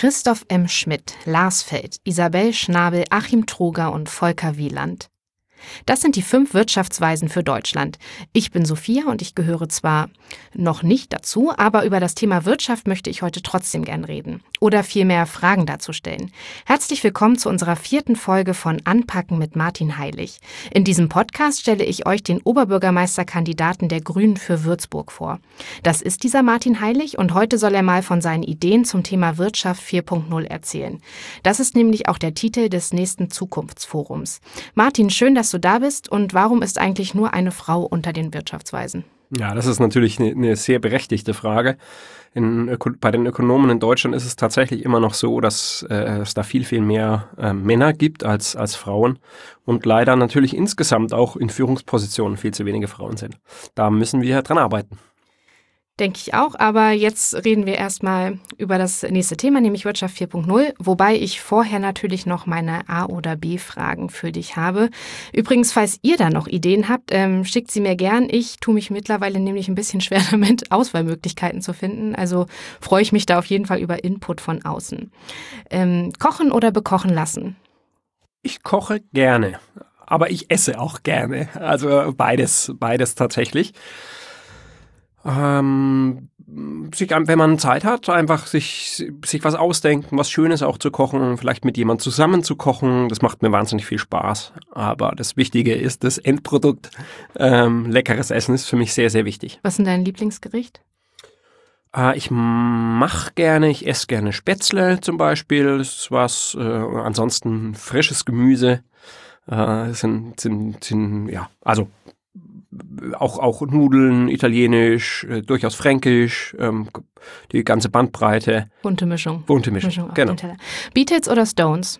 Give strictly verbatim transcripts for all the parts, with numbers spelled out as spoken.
Christoph M. Schmidt, Lars Feld, Isabel Schnabel, Achim Troger und Volker Wieland. Das sind die fünf Wirtschaftsweisen für Deutschland. Ich bin Sophia und ich gehöre zwar noch nicht dazu, aber über das Thema Wirtschaft möchte ich heute trotzdem gern reden oder vielmehr Fragen dazu stellen. Herzlich willkommen zu unserer vierten Folge von Anpacken mit Martin Heilig. In diesem Podcast stelle ich euch den Oberbürgermeisterkandidaten der Grünen für Würzburg vor. Das ist dieser Martin Heilig und heute soll er mal von seinen Ideen zum Thema Wirtschaft vier Punkt null erzählen. Das ist nämlich auch der Titel des nächsten Zukunftsforums. Martin, schön, dass du da bist, und warum ist eigentlich nur eine Frau unter den Wirtschaftsweisen? Ja, das ist natürlich eine, eine sehr berechtigte Frage. In, bei den Ökonomen in Deutschland ist es tatsächlich immer noch so, dass äh, es da viel, viel mehr äh, Männer gibt als, als Frauen und leider natürlich insgesamt auch in Führungspositionen viel zu wenige Frauen sind. Da müssen wir dran arbeiten. Denke ich auch, aber jetzt reden wir erstmal über das nächste Thema, nämlich Wirtschaft vier Punkt null, wobei ich vorher natürlich noch meine A- oder B-Fragen für dich habe. Übrigens, falls ihr da noch Ideen habt, ähm, schickt sie mir gern. Ich tue mich mittlerweile nämlich ein bisschen schwer damit, Auswahlmöglichkeiten zu finden, also freue ich mich da auf jeden Fall über Input von außen. Ähm, kochen oder bekochen lassen? Ich koche gerne, aber ich esse auch gerne, also beides, beides tatsächlich. Ähm, sich, wenn man Zeit hat, einfach sich, sich was ausdenken, was Schönes auch zu kochen, vielleicht mit jemandem zusammen zu kochen, das macht mir wahnsinnig viel Spaß. Aber das Wichtige ist das Endprodukt. Ähm, leckeres Essen ist für mich sehr, sehr wichtig. Was ist denn dein Lieblingsgericht? Äh, ich mache gerne, ich esse gerne Spätzle zum Beispiel, das ist was, äh, ansonsten frisches Gemüse, äh, sind, sind, sind, ja, also Auch, auch Nudeln, italienisch, äh, durchaus fränkisch, ähm, die ganze Bandbreite. Bunte Mischung. Bunte Mischung, Mischung genau. Beatles oder Stones?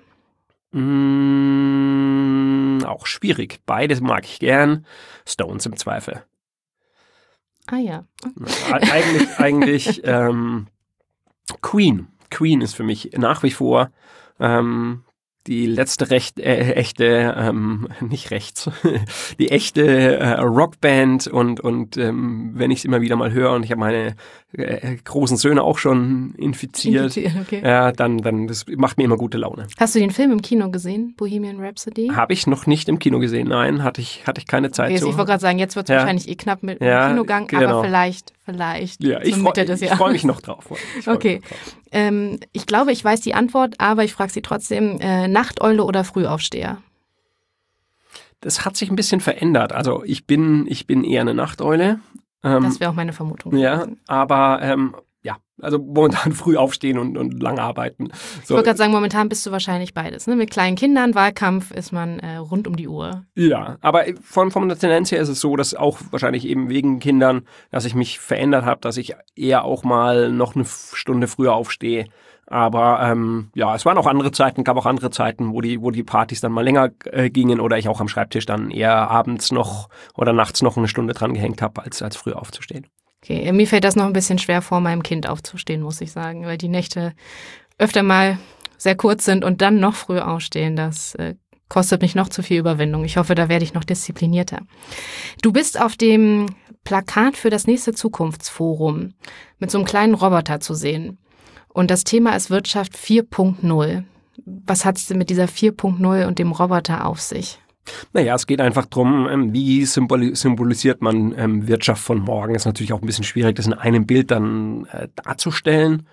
Mm, auch schwierig. Beides mag ich gern. Stones im Zweifel. Ah ja. Okay. Eigentlich, eigentlich ähm, Queen. Queen ist für mich nach wie vor ähm, die letzte recht, äh, echte, ähm, nicht rechts, die echte äh, Rockband und, und ähm, wenn ich es immer wieder mal höre und ich habe meine äh, großen Söhne auch schon infiziert, infiziert okay. ja, dann, dann das macht mir immer gute Laune. Hast du den Film im Kino gesehen, Bohemian Rhapsody? Habe ich noch nicht im Kino gesehen, nein, hatte ich, hatte ich keine Zeit okay, zu. Ich wollte gerade sagen, jetzt wird es ja. wahrscheinlich eh knapp mit ja, dem Kinogang, genau. aber vielleicht, vielleicht ja, ich freue freu mich noch drauf. Freu okay, noch drauf. Ähm, ich glaube, ich weiß die Antwort, aber ich frage sie trotzdem, äh, Nachteule oder Frühaufsteher? Das hat sich ein bisschen verändert. Also ich bin, ich bin eher eine Nachteule. Ähm, das wäre auch meine Vermutung. Ja, aber ähm, ja, also momentan früh aufstehen und, und lang arbeiten. So. Ich wollte gerade sagen, momentan bist du wahrscheinlich beides. Ne? Mit kleinen Kindern, Wahlkampf ist man äh, rund um die Uhr. Ja, aber von, von der Tendenz her ist es so, dass auch wahrscheinlich eben wegen Kindern, dass ich mich verändert habe, dass ich eher auch mal noch eine Stunde früher aufstehe. Aber ähm, ja, es waren auch andere Zeiten, gab auch andere Zeiten, wo die, wo die Partys dann mal länger äh, gingen oder ich auch am Schreibtisch dann eher abends noch oder nachts noch eine Stunde dran gehängt habe, als, als früh aufzustehen. Okay, mir fällt das noch ein bisschen schwer, vor meinem Kind aufzustehen, muss ich sagen, weil die Nächte öfter mal sehr kurz sind und dann noch früh aufstehen, das äh, kostet mich noch zu viel Überwindung. Ich hoffe, da werde ich noch disziplinierter. Du bist auf dem Plakat für das nächste Zukunftsforum mit so einem kleinen Roboter zu sehen. Und das Thema ist Wirtschaft vier Punkt null. Was hat es denn mit dieser vier Punkt null und dem Roboter auf sich? Naja, es geht einfach darum, wie symbolisiert man ähm, Wirtschaft von morgen. Ist natürlich auch ein bisschen schwierig, das in einem Bild dann äh, darzustellen.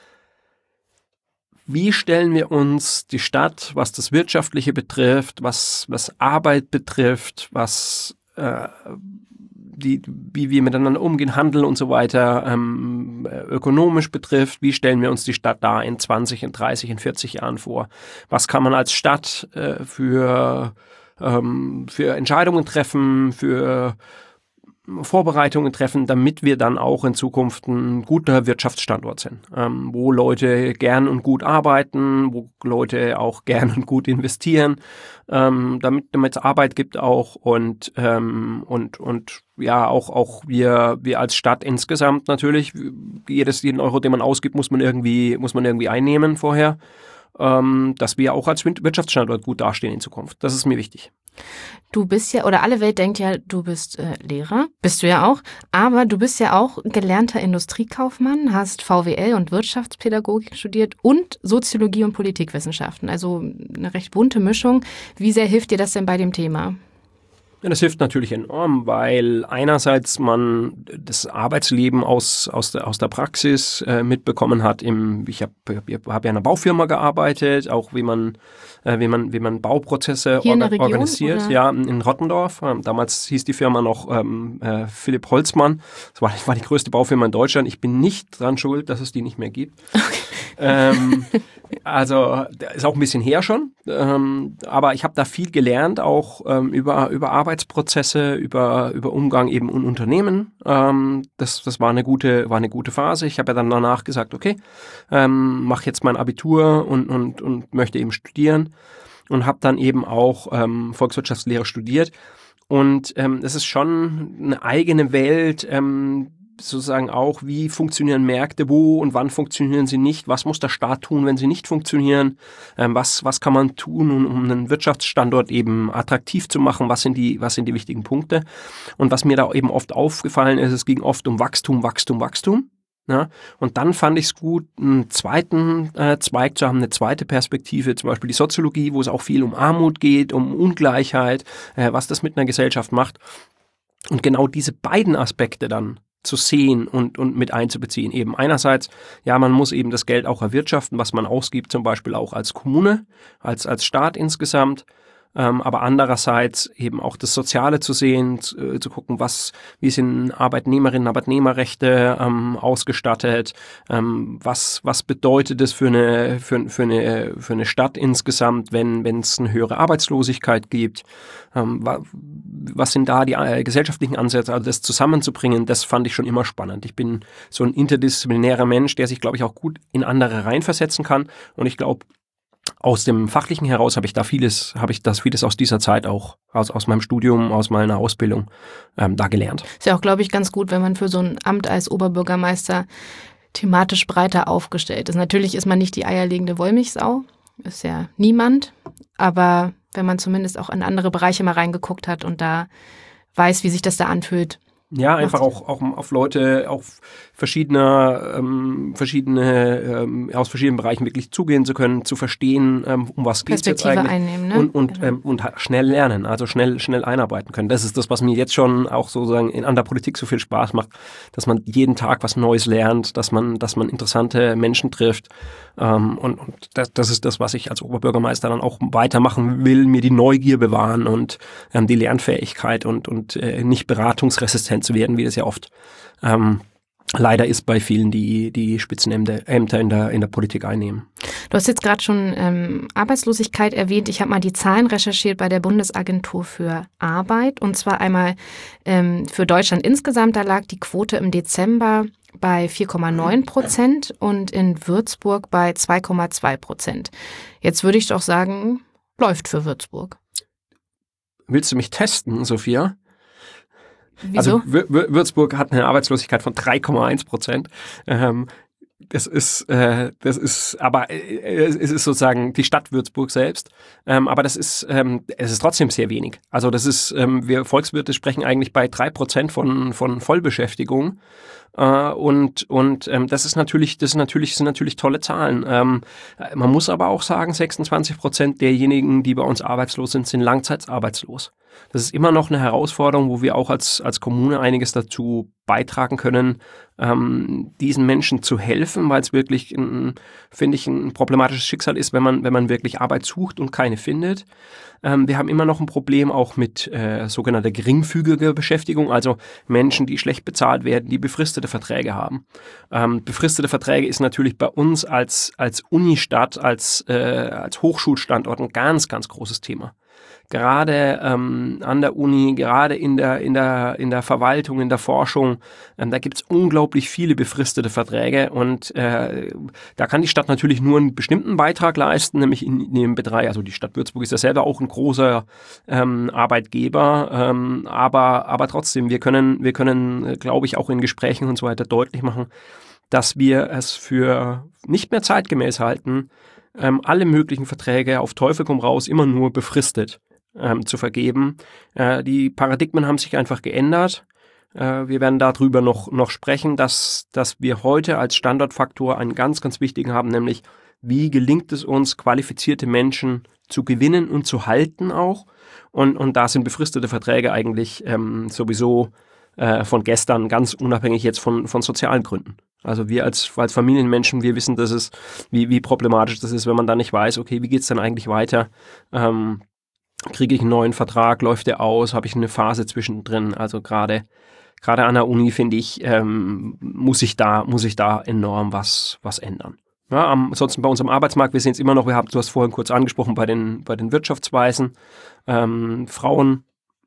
Wie stellen wir uns die Stadt, was das Wirtschaftliche betrifft, was, was Arbeit betrifft, was äh, die, wie wir miteinander umgehen, Handel und so weiter, ähm, ökonomisch betrifft, wie stellen wir uns die Stadt da in zwanzig, in dreißig, in vierzig Jahren vor? Was kann man als Stadt äh, für, ähm, für Entscheidungen treffen, für Vorbereitungen treffen, damit wir dann auch in Zukunft ein guter Wirtschaftsstandort sind, ähm, wo Leute gern und gut arbeiten, wo Leute auch gern und gut investieren, ähm, damit damit es Arbeit gibt auch und ähm, und und ja auch auch wir wir als Stadt insgesamt natürlich jedes jeden Euro, den man ausgibt, muss man irgendwie muss man irgendwie einnehmen vorher, ähm, dass wir auch als Wirtschaftsstandort gut dastehen in Zukunft. Das ist mir wichtig. Du bist ja, oder alle Welt denkt ja, du bist äh, Lehrer, bist du ja auch, aber du bist ja auch gelernter Industriekaufmann, hast V W L und Wirtschaftspädagogik studiert und Soziologie und Politikwissenschaften, also eine recht bunte Mischung. Wie sehr hilft dir das denn bei dem Thema? Ja, das hilft natürlich enorm, weil einerseits man das Arbeitsleben aus, aus, der, aus der Praxis äh, mitbekommen hat. Im, ich habe hab ja in einer Baufirma gearbeitet, auch wie man, äh, wie man, wie man Bauprozesse Hier in der orga- Region, organisiert. oder? Ja, in Rottendorf. Ähm, damals hieß die Firma noch ähm, äh, Philipp Holzmann. Das war, war die größte Baufirma in Deutschland. Ich bin nicht dran schuld, dass es die nicht mehr gibt. Okay. ähm, also ist auch ein bisschen her schon, ähm, aber ich habe da viel gelernt, auch ähm, über über Arbeitsprozesse, über über Umgang eben in Unternehmen. Ähm, das das war eine gute war eine gute Phase. Ich habe ja dann danach gesagt, okay, ähm, mache jetzt mein Abitur und und und möchte eben studieren und habe dann eben auch ähm, Volkswirtschaftslehre studiert. Und ähm, es ist schon eine eigene Welt. Ähm, sozusagen auch, wie funktionieren Märkte, wo und wann funktionieren sie nicht, was muss der Staat tun, wenn sie nicht funktionieren, ähm, was, was kann man tun, um, um einen Wirtschaftsstandort eben attraktiv zu machen, was sind die, was sind die wichtigen Punkte. Und was mir da eben oft aufgefallen ist, es ging oft um Wachstum, Wachstum, Wachstum. Ja, und dann fand ich es gut, einen zweiten äh, Zweig zu haben, eine zweite Perspektive, zum Beispiel die Soziologie, wo es auch viel um Armut geht, um Ungleichheit, äh, was das mit einer Gesellschaft macht. Und genau diese beiden Aspekte dann zu sehen und, und mit einzubeziehen. Eben einerseits, ja, man muss eben das Geld auch erwirtschaften, was man ausgibt, zum Beispiel auch als Kommune, als, als Staat insgesamt. Ähm, aber andererseits eben auch das Soziale zu sehen, zu, äh, zu gucken, was, wie sind Arbeitnehmerinnen, Arbeitnehmerrechte ähm, ausgestattet, ähm, was, was bedeutet es für eine, für, für eine, für eine Stadt insgesamt, wenn, wenn es eine höhere Arbeitslosigkeit gibt, ähm, wa, was sind da die äh, gesellschaftlichen Ansätze, also das zusammenzubringen, das fand ich schon immer spannend. Ich bin so ein interdisziplinärer Mensch, der sich, glaube ich, auch gut in andere reinversetzen kann, und ich glaube, aus dem Fachlichen heraus habe ich da vieles, habe ich das vieles aus dieser Zeit auch, aus, aus meinem Studium, aus meiner Ausbildung ähm, da gelernt. Ist ja auch, glaube ich, ganz gut, wenn man für so ein Amt als Oberbürgermeister thematisch breiter aufgestellt ist. Natürlich ist man nicht die eierlegende Wollmilchsau, ist ja niemand, aber wenn man zumindest auch in andere Bereiche mal reingeguckt hat und da weiß, wie sich das da anfühlt. Ja, einfach auch, auch auf Leute, auf verschiedene, ähm, verschiedene ähm, aus verschiedenen Bereichen wirklich zugehen zu können, zu verstehen, ähm, um was geht es jetzt eigentlich. Einnehmen, ne? Und, und, genau. ähm, und schnell lernen, also schnell, schnell einarbeiten können. Das ist das, was mir jetzt schon auch sozusagen in, an der Politik so viel Spaß macht, dass man jeden Tag was Neues lernt, dass man, dass man interessante Menschen trifft. Ähm, und und das, das ist das, was ich als Oberbürgermeister dann auch weitermachen will, mir die Neugier bewahren und ähm, die Lernfähigkeit und, und äh, nicht beratungsresistent zu werden, wie das ja oft ähm, leider ist bei vielen, die die Spitzenämter Ämter in der, in der Politik einnehmen. Du hast jetzt gerade schon ähm, Arbeitslosigkeit erwähnt. Ich habe mal die Zahlen recherchiert bei der Bundesagentur für Arbeit, und zwar einmal ähm, für Deutschland insgesamt. Da lag die Quote im Dezember bei vier Komma neun Prozent und in Würzburg bei zwei Komma zwei Prozent. Jetzt würde ich doch sagen, läuft für Würzburg. Willst du mich testen, Sophia? Wieso? Also Würzburg hat eine Arbeitslosigkeit von drei Komma eins Prozent. Ähm, das ist, äh, das ist, aber äh, es ist sozusagen die Stadt Würzburg selbst. Ähm, aber das ist, ähm, es ist trotzdem sehr wenig. Also das ist, ähm, wir Volkswirte sprechen eigentlich bei drei Prozent von von Vollbeschäftigung. Uh, und und ähm, das ist natürlich, das ist natürlich, sind natürlich tolle Zahlen. Ähm, man muss aber auch sagen, sechsundzwanzig Prozent derjenigen, die bei uns arbeitslos sind, sind langzeitarbeitslos. Das ist immer noch eine Herausforderung, wo wir auch als als Kommune einiges dazu beitragen können, ähm, diesen Menschen zu helfen, weil es wirklich, ein, finde ich, ein problematisches Schicksal ist, wenn man wenn man wirklich Arbeit sucht und keine findet. Ähm, wir haben immer noch ein Problem auch mit äh, sogenannter geringfügiger Beschäftigung, also Menschen, die schlecht bezahlt werden, die befristete Verträge haben. Ähm, befristete Verträge ist natürlich bei uns als als Unistadt, als äh, als Hochschulstandort ein ganz, ganz großes Thema. Gerade ähm, an der Uni, gerade in der in der in der Verwaltung, in der Forschung, ähm, da gibt es unglaublich viele befristete Verträge, und äh, da kann die Stadt natürlich nur einen bestimmten Beitrag leisten, nämlich in, in dem Bereich. Also die Stadt Würzburg ist ja selber auch ein großer ähm, Arbeitgeber, ähm, aber aber trotzdem, wir können wir können, glaube ich, auch in Gesprächen und so weiter deutlich machen, dass wir es für nicht mehr zeitgemäß halten, ähm, alle möglichen Verträge auf Teufel komm raus immer nur befristet ähm, zu vergeben. Äh, die Paradigmen haben sich einfach geändert. Äh, wir werden darüber noch, noch sprechen, dass, dass wir heute als Standortfaktor einen ganz, ganz wichtigen haben, nämlich wie gelingt es uns, qualifizierte Menschen zu gewinnen und zu halten auch. Und, und da sind befristete Verträge eigentlich ähm, sowieso äh, von gestern, ganz unabhängig jetzt von, von sozialen Gründen. Also wir als, als Familienmenschen, wir wissen, dass es, wie, wie problematisch das ist, wenn man da nicht weiß, okay, wie geht's dann eigentlich weiter? Ähm, kriege ich einen neuen Vertrag, läuft der aus, habe ich eine Phase zwischendrin? Also gerade gerade an der Uni, finde ich, ähm, muss ich da, muss ich da enorm was, was ändern. Ja, ansonsten bei uns am Arbeitsmarkt, wir sehen es immer noch, wir haben, du hast vorhin kurz angesprochen, bei den, bei den Wirtschaftsweisen, ähm, Frauen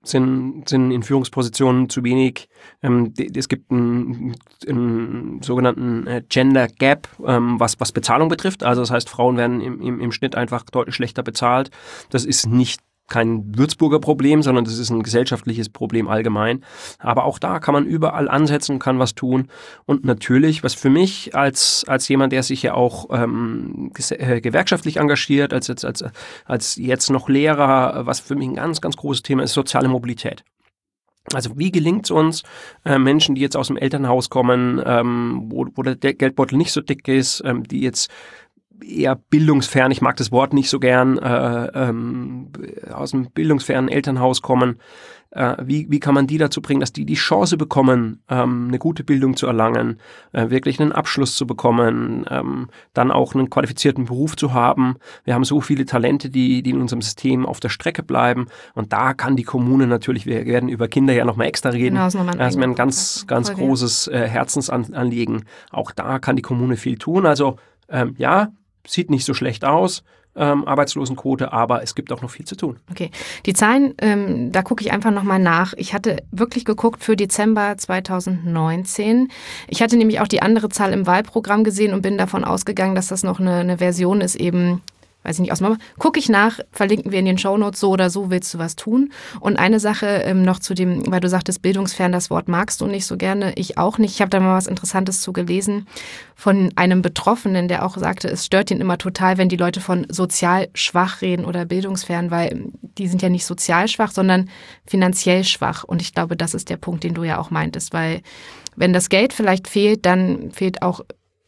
sind, sind in Führungspositionen zu wenig. Ähm, die, es gibt einen, einen sogenannten äh, Gender Gap, ähm, was, was Bezahlung betrifft. Also das heißt, Frauen werden im, im, im Schnitt einfach deutlich schlechter bezahlt. Das ist nicht kein Würzburger Problem, sondern das ist ein gesellschaftliches Problem allgemein. Aber auch da kann man überall ansetzen, kann was tun. Und natürlich, was für mich als als jemand, der sich ja auch ähm, äh, gewerkschaftlich engagiert, als, als, als, als jetzt noch Lehrer, was für mich ein ganz, ganz großes Thema ist, soziale Mobilität. Also wie gelingt es uns, äh, Menschen, die jetzt aus dem Elternhaus kommen, ähm, wo, wo der Geldbeutel nicht so dick ist, ähm, die jetzt eher bildungsfern, ich mag das Wort nicht so gern, äh, ähm, aus einem bildungsfernen Elternhaus kommen. Äh, wie, wie kann man die dazu bringen, dass die die Chance bekommen, ähm, eine gute Bildung zu erlangen, äh, wirklich einen Abschluss zu bekommen, ähm, dann auch einen qualifizierten Beruf zu haben. Wir haben so viele Talente, die, die in unserem System auf der Strecke bleiben. Und da kann die Kommune natürlich, wir werden über Kinder ja nochmal extra reden, genau, das ist, das ist mir ein ganz, ganz Folge. großes äh, Herzensanliegen. Auch da kann die Kommune viel tun. Also ähm, ja, sieht nicht so schlecht aus, ähm, Arbeitslosenquote, aber es gibt auch noch viel zu tun. Okay, die Zahlen, ähm, da gucke ich einfach nochmal nach. Ich hatte wirklich geguckt für Dezember zweitausendneunzehn. Ich hatte nämlich auch die andere Zahl im Wahlprogramm gesehen und bin davon ausgegangen, dass das noch eine, eine Version ist, eben, weiß ich nicht, aus Mama. Gucke ich nach, verlinken wir in den Shownotes, so oder so willst du was tun. Und eine Sache ähm, noch zu dem, weil du sagtest, bildungsfern, das Wort magst du nicht so gerne, ich auch nicht. Ich habe da mal was Interessantes zu gelesen von einem Betroffenen, der auch sagte, es stört ihn immer total, wenn die Leute von sozial schwach reden oder bildungsfern, weil die sind ja nicht sozial schwach, sondern finanziell schwach. Und ich glaube, das ist der Punkt, den du ja auch meintest, weil wenn das Geld vielleicht fehlt, dann fehlt auch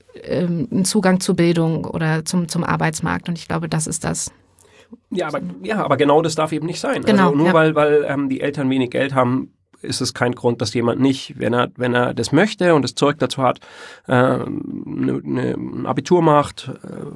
ein Zugang zur Bildung oder zum, zum Arbeitsmarkt. Und ich glaube, das ist das. Ja, aber, ja, aber genau das darf eben nicht sein. Genau, also nur ja. weil, weil ähm, die Eltern wenig Geld haben, ist es kein Grund, dass jemand nicht, wenn er, wenn er das möchte und das Zeug dazu hat, äh, ne, ne, ein Abitur macht,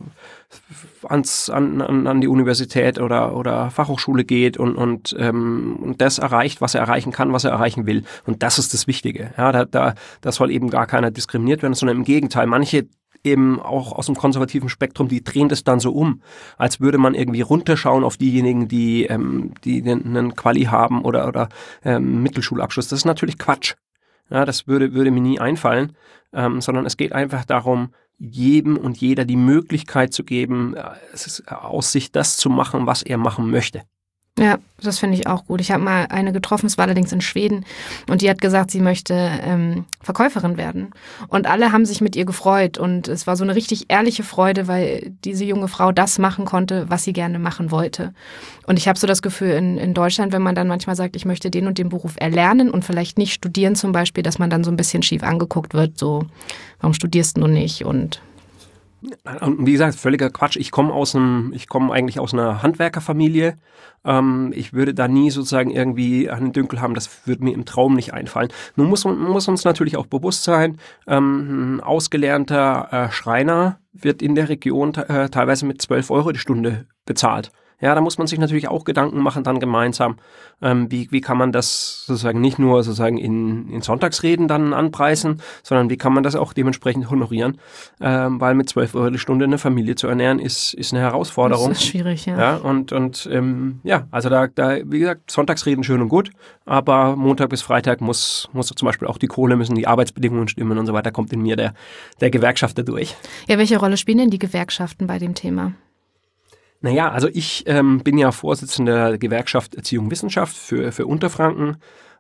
äh, ans, an, an, an die Universität oder, oder Fachhochschule geht und, und, ähm, und das erreicht, was er erreichen kann, was er erreichen will. Und das ist das Wichtige. Ja, da, da, da soll eben gar keiner diskriminiert werden, sondern im Gegenteil. Manche eben auch aus dem konservativen Spektrum, die drehen das dann so um, als würde man irgendwie runterschauen auf diejenigen, die, ähm, die einen Quali haben oder, oder ähm, Mittelschulabschluss. Das ist natürlich Quatsch. Ja, das würde, würde mir nie einfallen, ähm, sondern es geht einfach darum, jedem und jeder die Möglichkeit zu geben, es ist aus sich das zu machen, was er machen möchte. Ja, das finde ich auch gut. Ich habe mal eine getroffen, es war allerdings in Schweden, und die hat gesagt, sie möchte ähm, Verkäuferin werden. Und alle haben sich mit ihr gefreut und es war so eine richtig ehrliche Freude, weil diese junge Frau das machen konnte, was sie gerne machen wollte. Und ich habe so das Gefühl, in, in Deutschland, wenn man dann manchmal sagt, ich möchte den und den Beruf erlernen und vielleicht nicht studieren zum Beispiel, dass man dann so ein bisschen schief angeguckt wird, so, warum studierst du nicht und Und wie gesagt, völliger Quatsch. Ich komme aus einem, ich komme eigentlich aus einer Handwerkerfamilie. Ähm, ich würde da nie sozusagen irgendwie einen Dünkel haben. Das würde mir im Traum nicht einfallen. Nun muss man muss uns natürlich auch bewusst sein, ähm, ein ausgelernter äh, Schreiner wird in der Region äh, teilweise mit zwölf Euro die Stunde bezahlt. Ja, da muss man sich natürlich auch Gedanken machen, dann gemeinsam, ähm, wie, wie kann man das sozusagen nicht nur sozusagen in, in Sonntagsreden dann anpreisen, sondern wie kann man das auch dementsprechend honorieren, ähm, weil mit zwölf Euro die Stunde eine Familie zu ernähren, ist, ist eine Herausforderung. Das ist schwierig, ja. Ja, und, und ähm, ja, also da, da, wie gesagt, Sonntagsreden schön und gut, aber Montag bis Freitag muss, muss zum Beispiel auch die Kohle, müssen die Arbeitsbedingungen stimmen und so weiter, kommt in mir der, der Gewerkschafter durch. Ja, welche Rolle spielen denn die Gewerkschaften bei dem Thema? Naja, also ich ähm, bin ja Vorsitzender der Gewerkschaft Erziehung Wissenschaft für, für Unterfranken.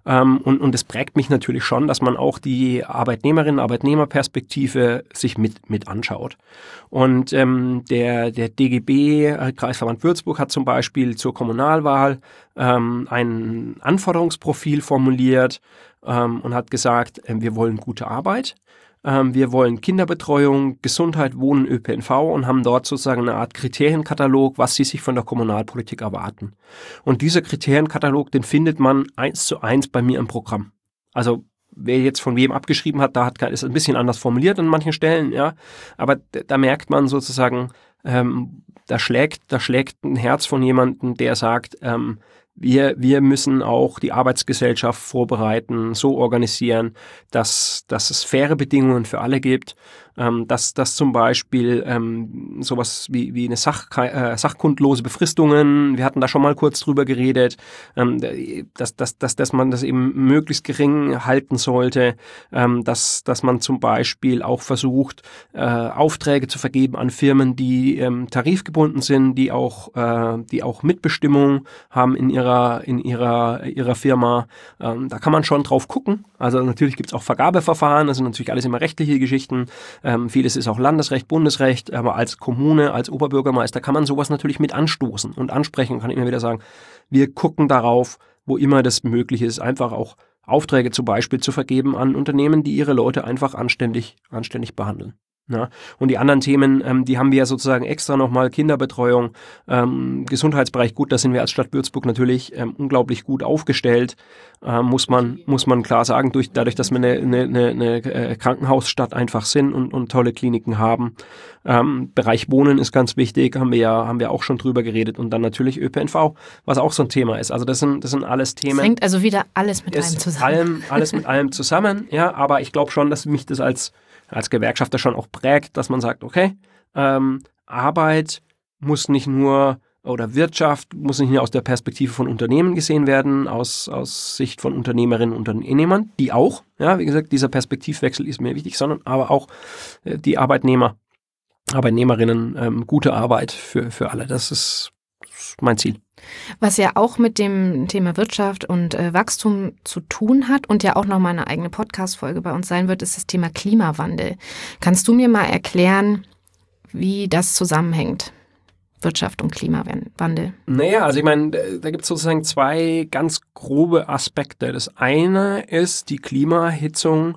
Ähm, und, und es prägt mich natürlich schon, dass man auch die Arbeitnehmerinnen- Arbeitnehmerperspektive sich mit, mit anschaut. Und ähm, der, der D G B, äh, Kreisverband Würzburg, hat zum Beispiel zur Kommunalwahl ähm, ein Anforderungsprofil formuliert ähm, und hat gesagt, äh, wir wollen gute Arbeit. Wir wollen Kinderbetreuung, Gesundheit, Wohnen, Ö P N V und haben dort sozusagen eine Art Kriterienkatalog, was sie sich von der Kommunalpolitik erwarten. Und dieser Kriterienkatalog, den findet man eins zu eins bei mir im Programm. Also wer jetzt von wem abgeschrieben hat, da hat, ist ein bisschen anders formuliert an manchen Stellen, ja. Aber da merkt man sozusagen, ähm, da schlägt, da schlägt ein Herz von jemandem, der sagt, ähm, Wir, wir müssen auch die Arbeitsgesellschaft vorbereiten, so organisieren, dass, dass es faire Bedingungen für alle gibt, ähm, dass, dass zum Beispiel ähm, sowas wie, wie eine Sach, äh, sachkundlose Befristungen, wir hatten da schon mal kurz drüber geredet, ähm, dass, dass, dass, dass man das eben möglichst gering halten sollte, ähm, dass, dass man zum Beispiel auch versucht, äh, Aufträge zu vergeben an Firmen, die ähm, tarifgebunden sind, die auch, äh, die auch Mitbestimmung haben in ihrer in ihrer, ihrer Firma. Ähm, da kann man schon drauf gucken. Also natürlich gibt es auch Vergabeverfahren, das sind natürlich alles immer rechtliche Geschichten. Ähm, vieles ist auch Landesrecht, Bundesrecht, aber als Kommune, als Oberbürgermeister kann man sowas natürlich mit anstoßen und ansprechen und kann immer wieder sagen, wir gucken darauf, wo immer das möglich ist, einfach auch Aufträge zum Beispiel zu vergeben an Unternehmen, die ihre Leute einfach anständig, anständig behandeln. Ja, und die anderen Themen, ähm, die haben wir ja sozusagen extra nochmal, Kinderbetreuung, ähm, Gesundheitsbereich, gut, da sind wir als Stadt Würzburg natürlich ähm, unglaublich gut aufgestellt, ähm, muss man muss man klar sagen, durch, dadurch, dass wir eine, eine, eine, eine Krankenhausstadt einfach sind und, und tolle Kliniken haben. Ähm, Bereich Wohnen ist ganz wichtig, haben wir ja haben wir auch schon drüber geredet und dann natürlich Ö P N V, was auch so ein Thema ist. Also das sind das sind alles Themen. Es hängt also wieder alles mit allem zusammen. Allem, alles mit allem zusammen, ja, aber ich glaube schon, dass mich das als als Gewerkschafter schon auch prägt, dass man sagt, okay, ähm, Arbeit muss nicht nur, oder Wirtschaft muss nicht nur aus der Perspektive von Unternehmen gesehen werden, aus, aus Sicht von Unternehmerinnen und Unternehmern, die auch, ja, wie gesagt, dieser Perspektivwechsel ist mir wichtig, sondern aber auch äh, die Arbeitnehmer, Arbeitnehmerinnen, ähm, gute Arbeit für, für alle, das ist, das ist mein Ziel. Was ja auch mit dem Thema Wirtschaft und äh, Wachstum zu tun hat und ja auch nochmal eine eigene Podcast-Folge bei uns sein wird, ist das Thema Klimawandel. Kannst du mir mal erklären, wie das zusammenhängt, Wirtschaft und Klimawandel? Naja, also ich meine, da gibt es sozusagen zwei ganz grobe Aspekte. Das eine ist, die Klimaerhitzung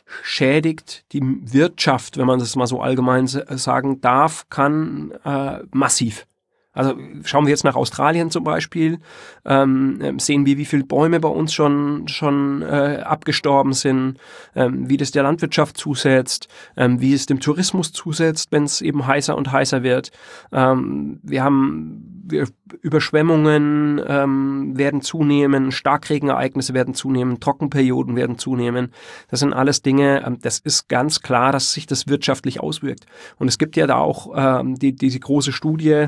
schädigt die Wirtschaft, wenn man das mal so allgemein sagen darf, kann äh, massiv. Also schauen wir jetzt nach Australien zum Beispiel, ähm, sehen wir, wie viele Bäume bei uns schon schon äh, abgestorben sind, ähm, wie das der Landwirtschaft zusetzt, ähm, wie es dem Tourismus zusetzt, wenn es eben heißer und heißer wird. Ähm, wir haben wir, Überschwemmungen ähm, werden zunehmen, Starkregenereignisse werden zunehmen, Trockenperioden werden zunehmen. Das sind alles Dinge, ähm, das ist ganz klar, dass sich das wirtschaftlich auswirkt. Und es gibt ja da auch ähm, die, diese große Studie,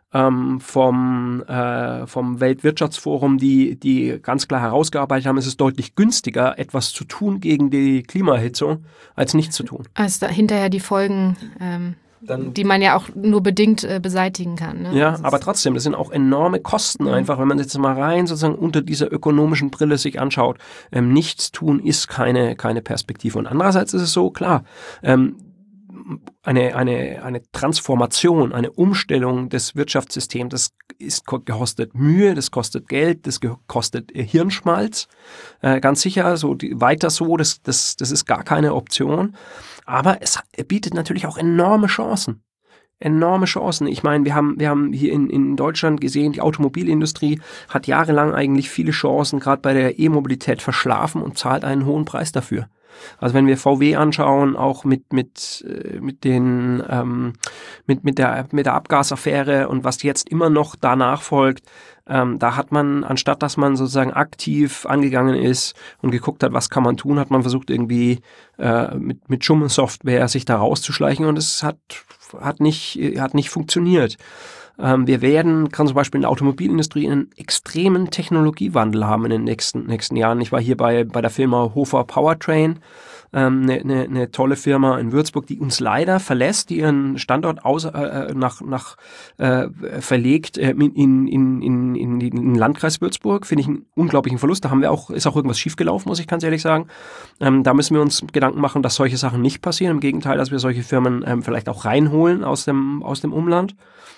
vom, äh, vom Weltwirtschaftsforum, die, die ganz klar herausgearbeitet haben, es ist deutlich günstiger, etwas zu tun gegen die Klimaerhitzung, als nichts zu tun. Als da hinterher die Folgen, ähm, Dann, die man ja auch nur bedingt äh, beseitigen kann. Ne? Ja, aber trotzdem, das sind auch enorme Kosten einfach, wenn man jetzt mal rein sozusagen unter dieser ökonomischen Brille sich anschaut. Ähm, nichts tun ist keine, keine Perspektive. Und andererseits ist es so, klar, ähm, Eine, eine, eine Transformation, eine Umstellung des Wirtschaftssystems, das ist, kostet Mühe, das kostet Geld, das kostet Hirnschmalz, äh, ganz sicher, so die, weiter so, das, das, das ist gar keine Option, aber es bietet natürlich auch enorme Chancen. Enorme Chancen. Ich meine, wir haben, wir haben hier in, in Deutschland gesehen, die Automobilindustrie hat jahrelang eigentlich viele Chancen, gerade bei der E-Mobilität verschlafen und zahlt einen hohen Preis dafür. Also wenn wir V W anschauen, auch mit mit mit den ähm, mit mit der mit der Abgasaffäre und was jetzt immer noch danach folgt, ähm, da hat man, anstatt dass man sozusagen aktiv angegangen ist und geguckt hat, was kann man tun, hat man versucht irgendwie äh, mit mit Schummelsoftware sich da rauszuschleichen und es hat hat nicht hat nicht funktioniert. Ähm, wir werden, kann zum Beispiel in der Automobilindustrie einen extremen Technologiewandel haben in den nächsten, nächsten Jahren. Ich war hier bei, bei der Firma Hofer Powertrain, ähm, eine, eine, eine tolle Firma in Würzburg, die uns leider verlässt, die ihren Standort aus, äh, nach, nach äh, verlegt äh, in, in, in, in, in den Landkreis Würzburg. Finde ich einen unglaublichen Verlust. Da haben wir auch, ist auch irgendwas schiefgelaufen, muss ich ganz ehrlich sagen. Ähm, da müssen wir uns Gedanken machen, dass solche Sachen nicht passieren. Im Gegenteil, dass wir solche Firmen ähm, vielleicht auch reinholen aus dem, aus dem Umland.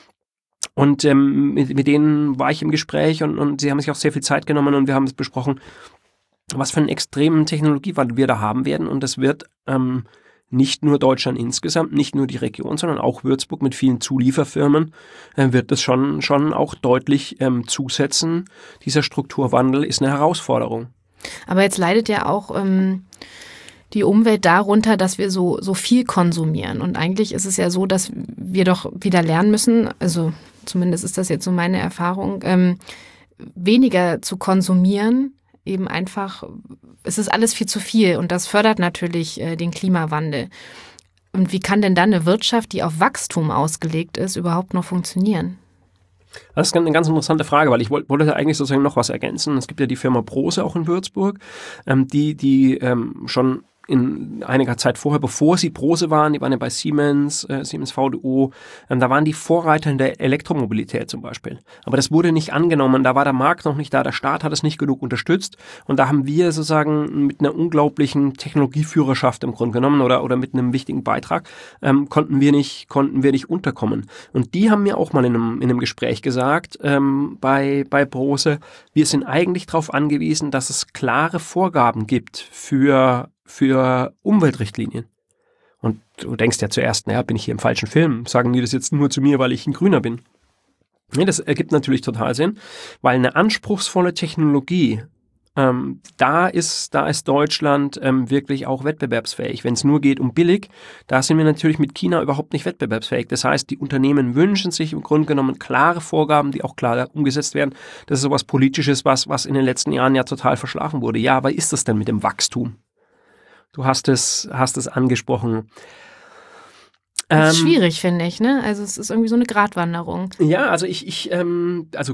Und ähm, mit, mit denen war ich im Gespräch und, und sie haben sich auch sehr viel Zeit genommen und wir haben es besprochen, was für einen extremen Technologiewandel wir da haben werden. Und das wird ähm, nicht nur Deutschland insgesamt, nicht nur die Region, sondern auch Würzburg mit vielen Zulieferfirmen äh, wird das schon, schon auch deutlich ähm, zusetzen. Dieser Strukturwandel ist eine Herausforderung. Aber jetzt leidet ja auch ähm, die Umwelt darunter, dass wir so, so viel konsumieren. Und eigentlich ist es ja so, dass wir doch wieder lernen müssen, also zumindest ist das jetzt so meine Erfahrung, ähm, weniger zu konsumieren, eben einfach, es ist alles viel zu viel und das fördert natürlich äh, den Klimawandel. Und wie kann denn dann eine Wirtschaft, die auf Wachstum ausgelegt ist, überhaupt noch funktionieren? Das ist eine ganz interessante Frage, weil ich wollte, wollte eigentlich sozusagen noch was ergänzen. Es gibt ja die Firma Brose auch in Würzburg, ähm, die, die ähm, schon in einiger Zeit vorher, bevor sie Brose waren, die waren ja bei Siemens, äh, Siemens V D O, ähm, da waren die Vorreiter in der Elektromobilität zum Beispiel. Aber das wurde nicht angenommen, da war der Markt noch nicht da, der Staat hat es nicht genug unterstützt und da haben wir sozusagen mit einer unglaublichen Technologieführerschaft im Grunde genommen oder, oder mit einem wichtigen Beitrag ähm, konnten wir nicht, konnten wir nicht unterkommen. Und die haben mir auch mal in einem, in einem Gespräch gesagt, ähm, bei, bei Brose, wir sind eigentlich darauf angewiesen, dass es klare Vorgaben gibt für für Umweltrichtlinien. Und du denkst ja zuerst, naja, bin ich hier im falschen Film? Sagen die das jetzt nur zu mir, weil ich ein Grüner bin? Nee, das ergibt natürlich total Sinn, weil eine anspruchsvolle Technologie, ähm, da ist, da ist Deutschland ähm, wirklich auch wettbewerbsfähig. Wenn es nur geht um billig, da sind wir natürlich mit China überhaupt nicht wettbewerbsfähig. Das heißt, die Unternehmen wünschen sich im Grunde genommen klare Vorgaben, die auch klar umgesetzt werden. Das ist sowas Politisches, was, was in den letzten Jahren ja total verschlafen wurde. Ja, aber ist das denn mit dem Wachstum? Du hast es, hast es angesprochen. Das ist ähm, schwierig, finde ich, ne? Also es ist irgendwie so eine Gratwanderung. Ja, also ich, ich ähm, also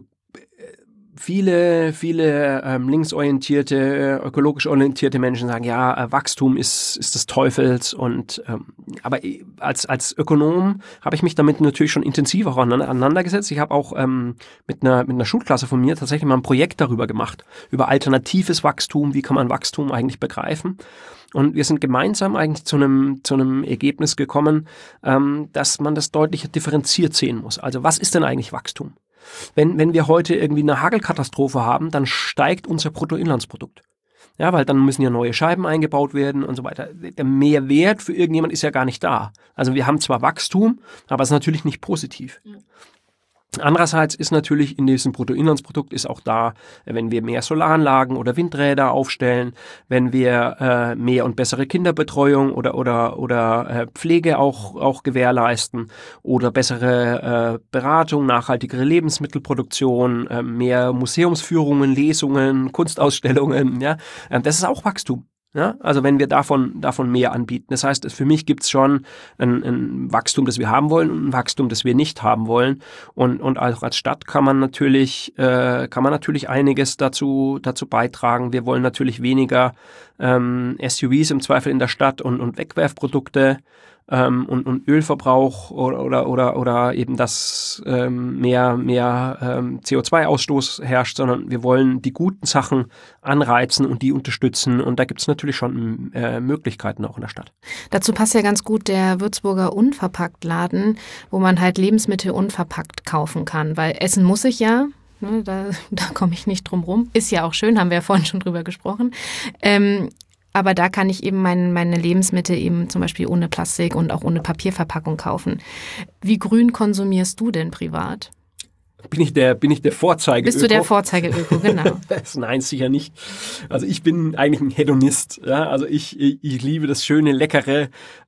viele, viele ähm, linksorientierte, ökologisch orientierte Menschen sagen, ja, äh, Wachstum ist, ist des Teufels. Und ähm, aber als, als Ökonom habe ich mich damit natürlich schon intensiv auch auseinandergesetzt. Ich habe auch ähm, mit einer, mit einer Schulklasse von mir tatsächlich mal ein Projekt darüber gemacht, über alternatives Wachstum, wie kann man Wachstum eigentlich begreifen. Und wir sind gemeinsam eigentlich zu einem, zu einem Ergebnis gekommen, ähm, dass man das deutlicher differenziert sehen muss. Also was ist denn eigentlich Wachstum? Wenn, wenn wir heute irgendwie eine Hagelkatastrophe haben, dann steigt unser Bruttoinlandsprodukt. Ja, weil dann müssen ja neue Scheiben eingebaut werden und so weiter. Der Mehrwert für irgendjemand ist ja gar nicht da. Also wir haben zwar Wachstum, aber es ist natürlich nicht positiv. Ja. Andererseits ist natürlich in diesem Bruttoinlandsprodukt ist auch da, wenn wir mehr Solaranlagen oder Windräder aufstellen, wenn wir äh, mehr und bessere Kinderbetreuung oder oder oder äh, Pflege auch auch gewährleisten oder bessere äh, Beratung, nachhaltigere Lebensmittelproduktion, äh, mehr Museumsführungen, Lesungen, Kunstausstellungen, ja, das ist auch Wachstum. Ja, also wenn wir davon, davon mehr anbieten. Das heißt, für mich gibt es schon ein, ein Wachstum, das wir haben wollen und ein Wachstum, das wir nicht haben wollen. Und, und auch als Stadt kann man natürlich, äh, kann man natürlich einiges dazu, dazu beitragen. Wir wollen natürlich weniger ähm, S U Vs im Zweifel in der Stadt und, und Wegwerfprodukte ähm, und, und Ölverbrauch oder, oder, oder, oder eben, dass ähm, mehr, mehr ähm, C O zwei Ausstoß herrscht, sondern wir wollen die guten Sachen anreizen und die unterstützen. Und da gibt es natürlich schon äh, Möglichkeiten auch in der Stadt. Dazu passt ja ganz gut der Würzburger Unverpacktladen, wo man halt Lebensmittel unverpackt kaufen kann, weil essen muss ich ja. Ne, da da komme ich nicht drum rum. Ist ja auch schön, haben wir ja vorhin schon drüber gesprochen. Ähm, aber da kann ich eben mein, meine Lebensmittel eben zum Beispiel ohne Plastik und auch ohne Papierverpackung kaufen. Wie grün konsumierst du denn privat? Bin ich der, bin ich der Vorzeige-Öko? Bist du der Vorzeige-Öko, genau. Das, nein, sicher nicht. Also ich bin eigentlich ein Hedonist. Ja? Also ich, ich, ich liebe das schöne, leckere.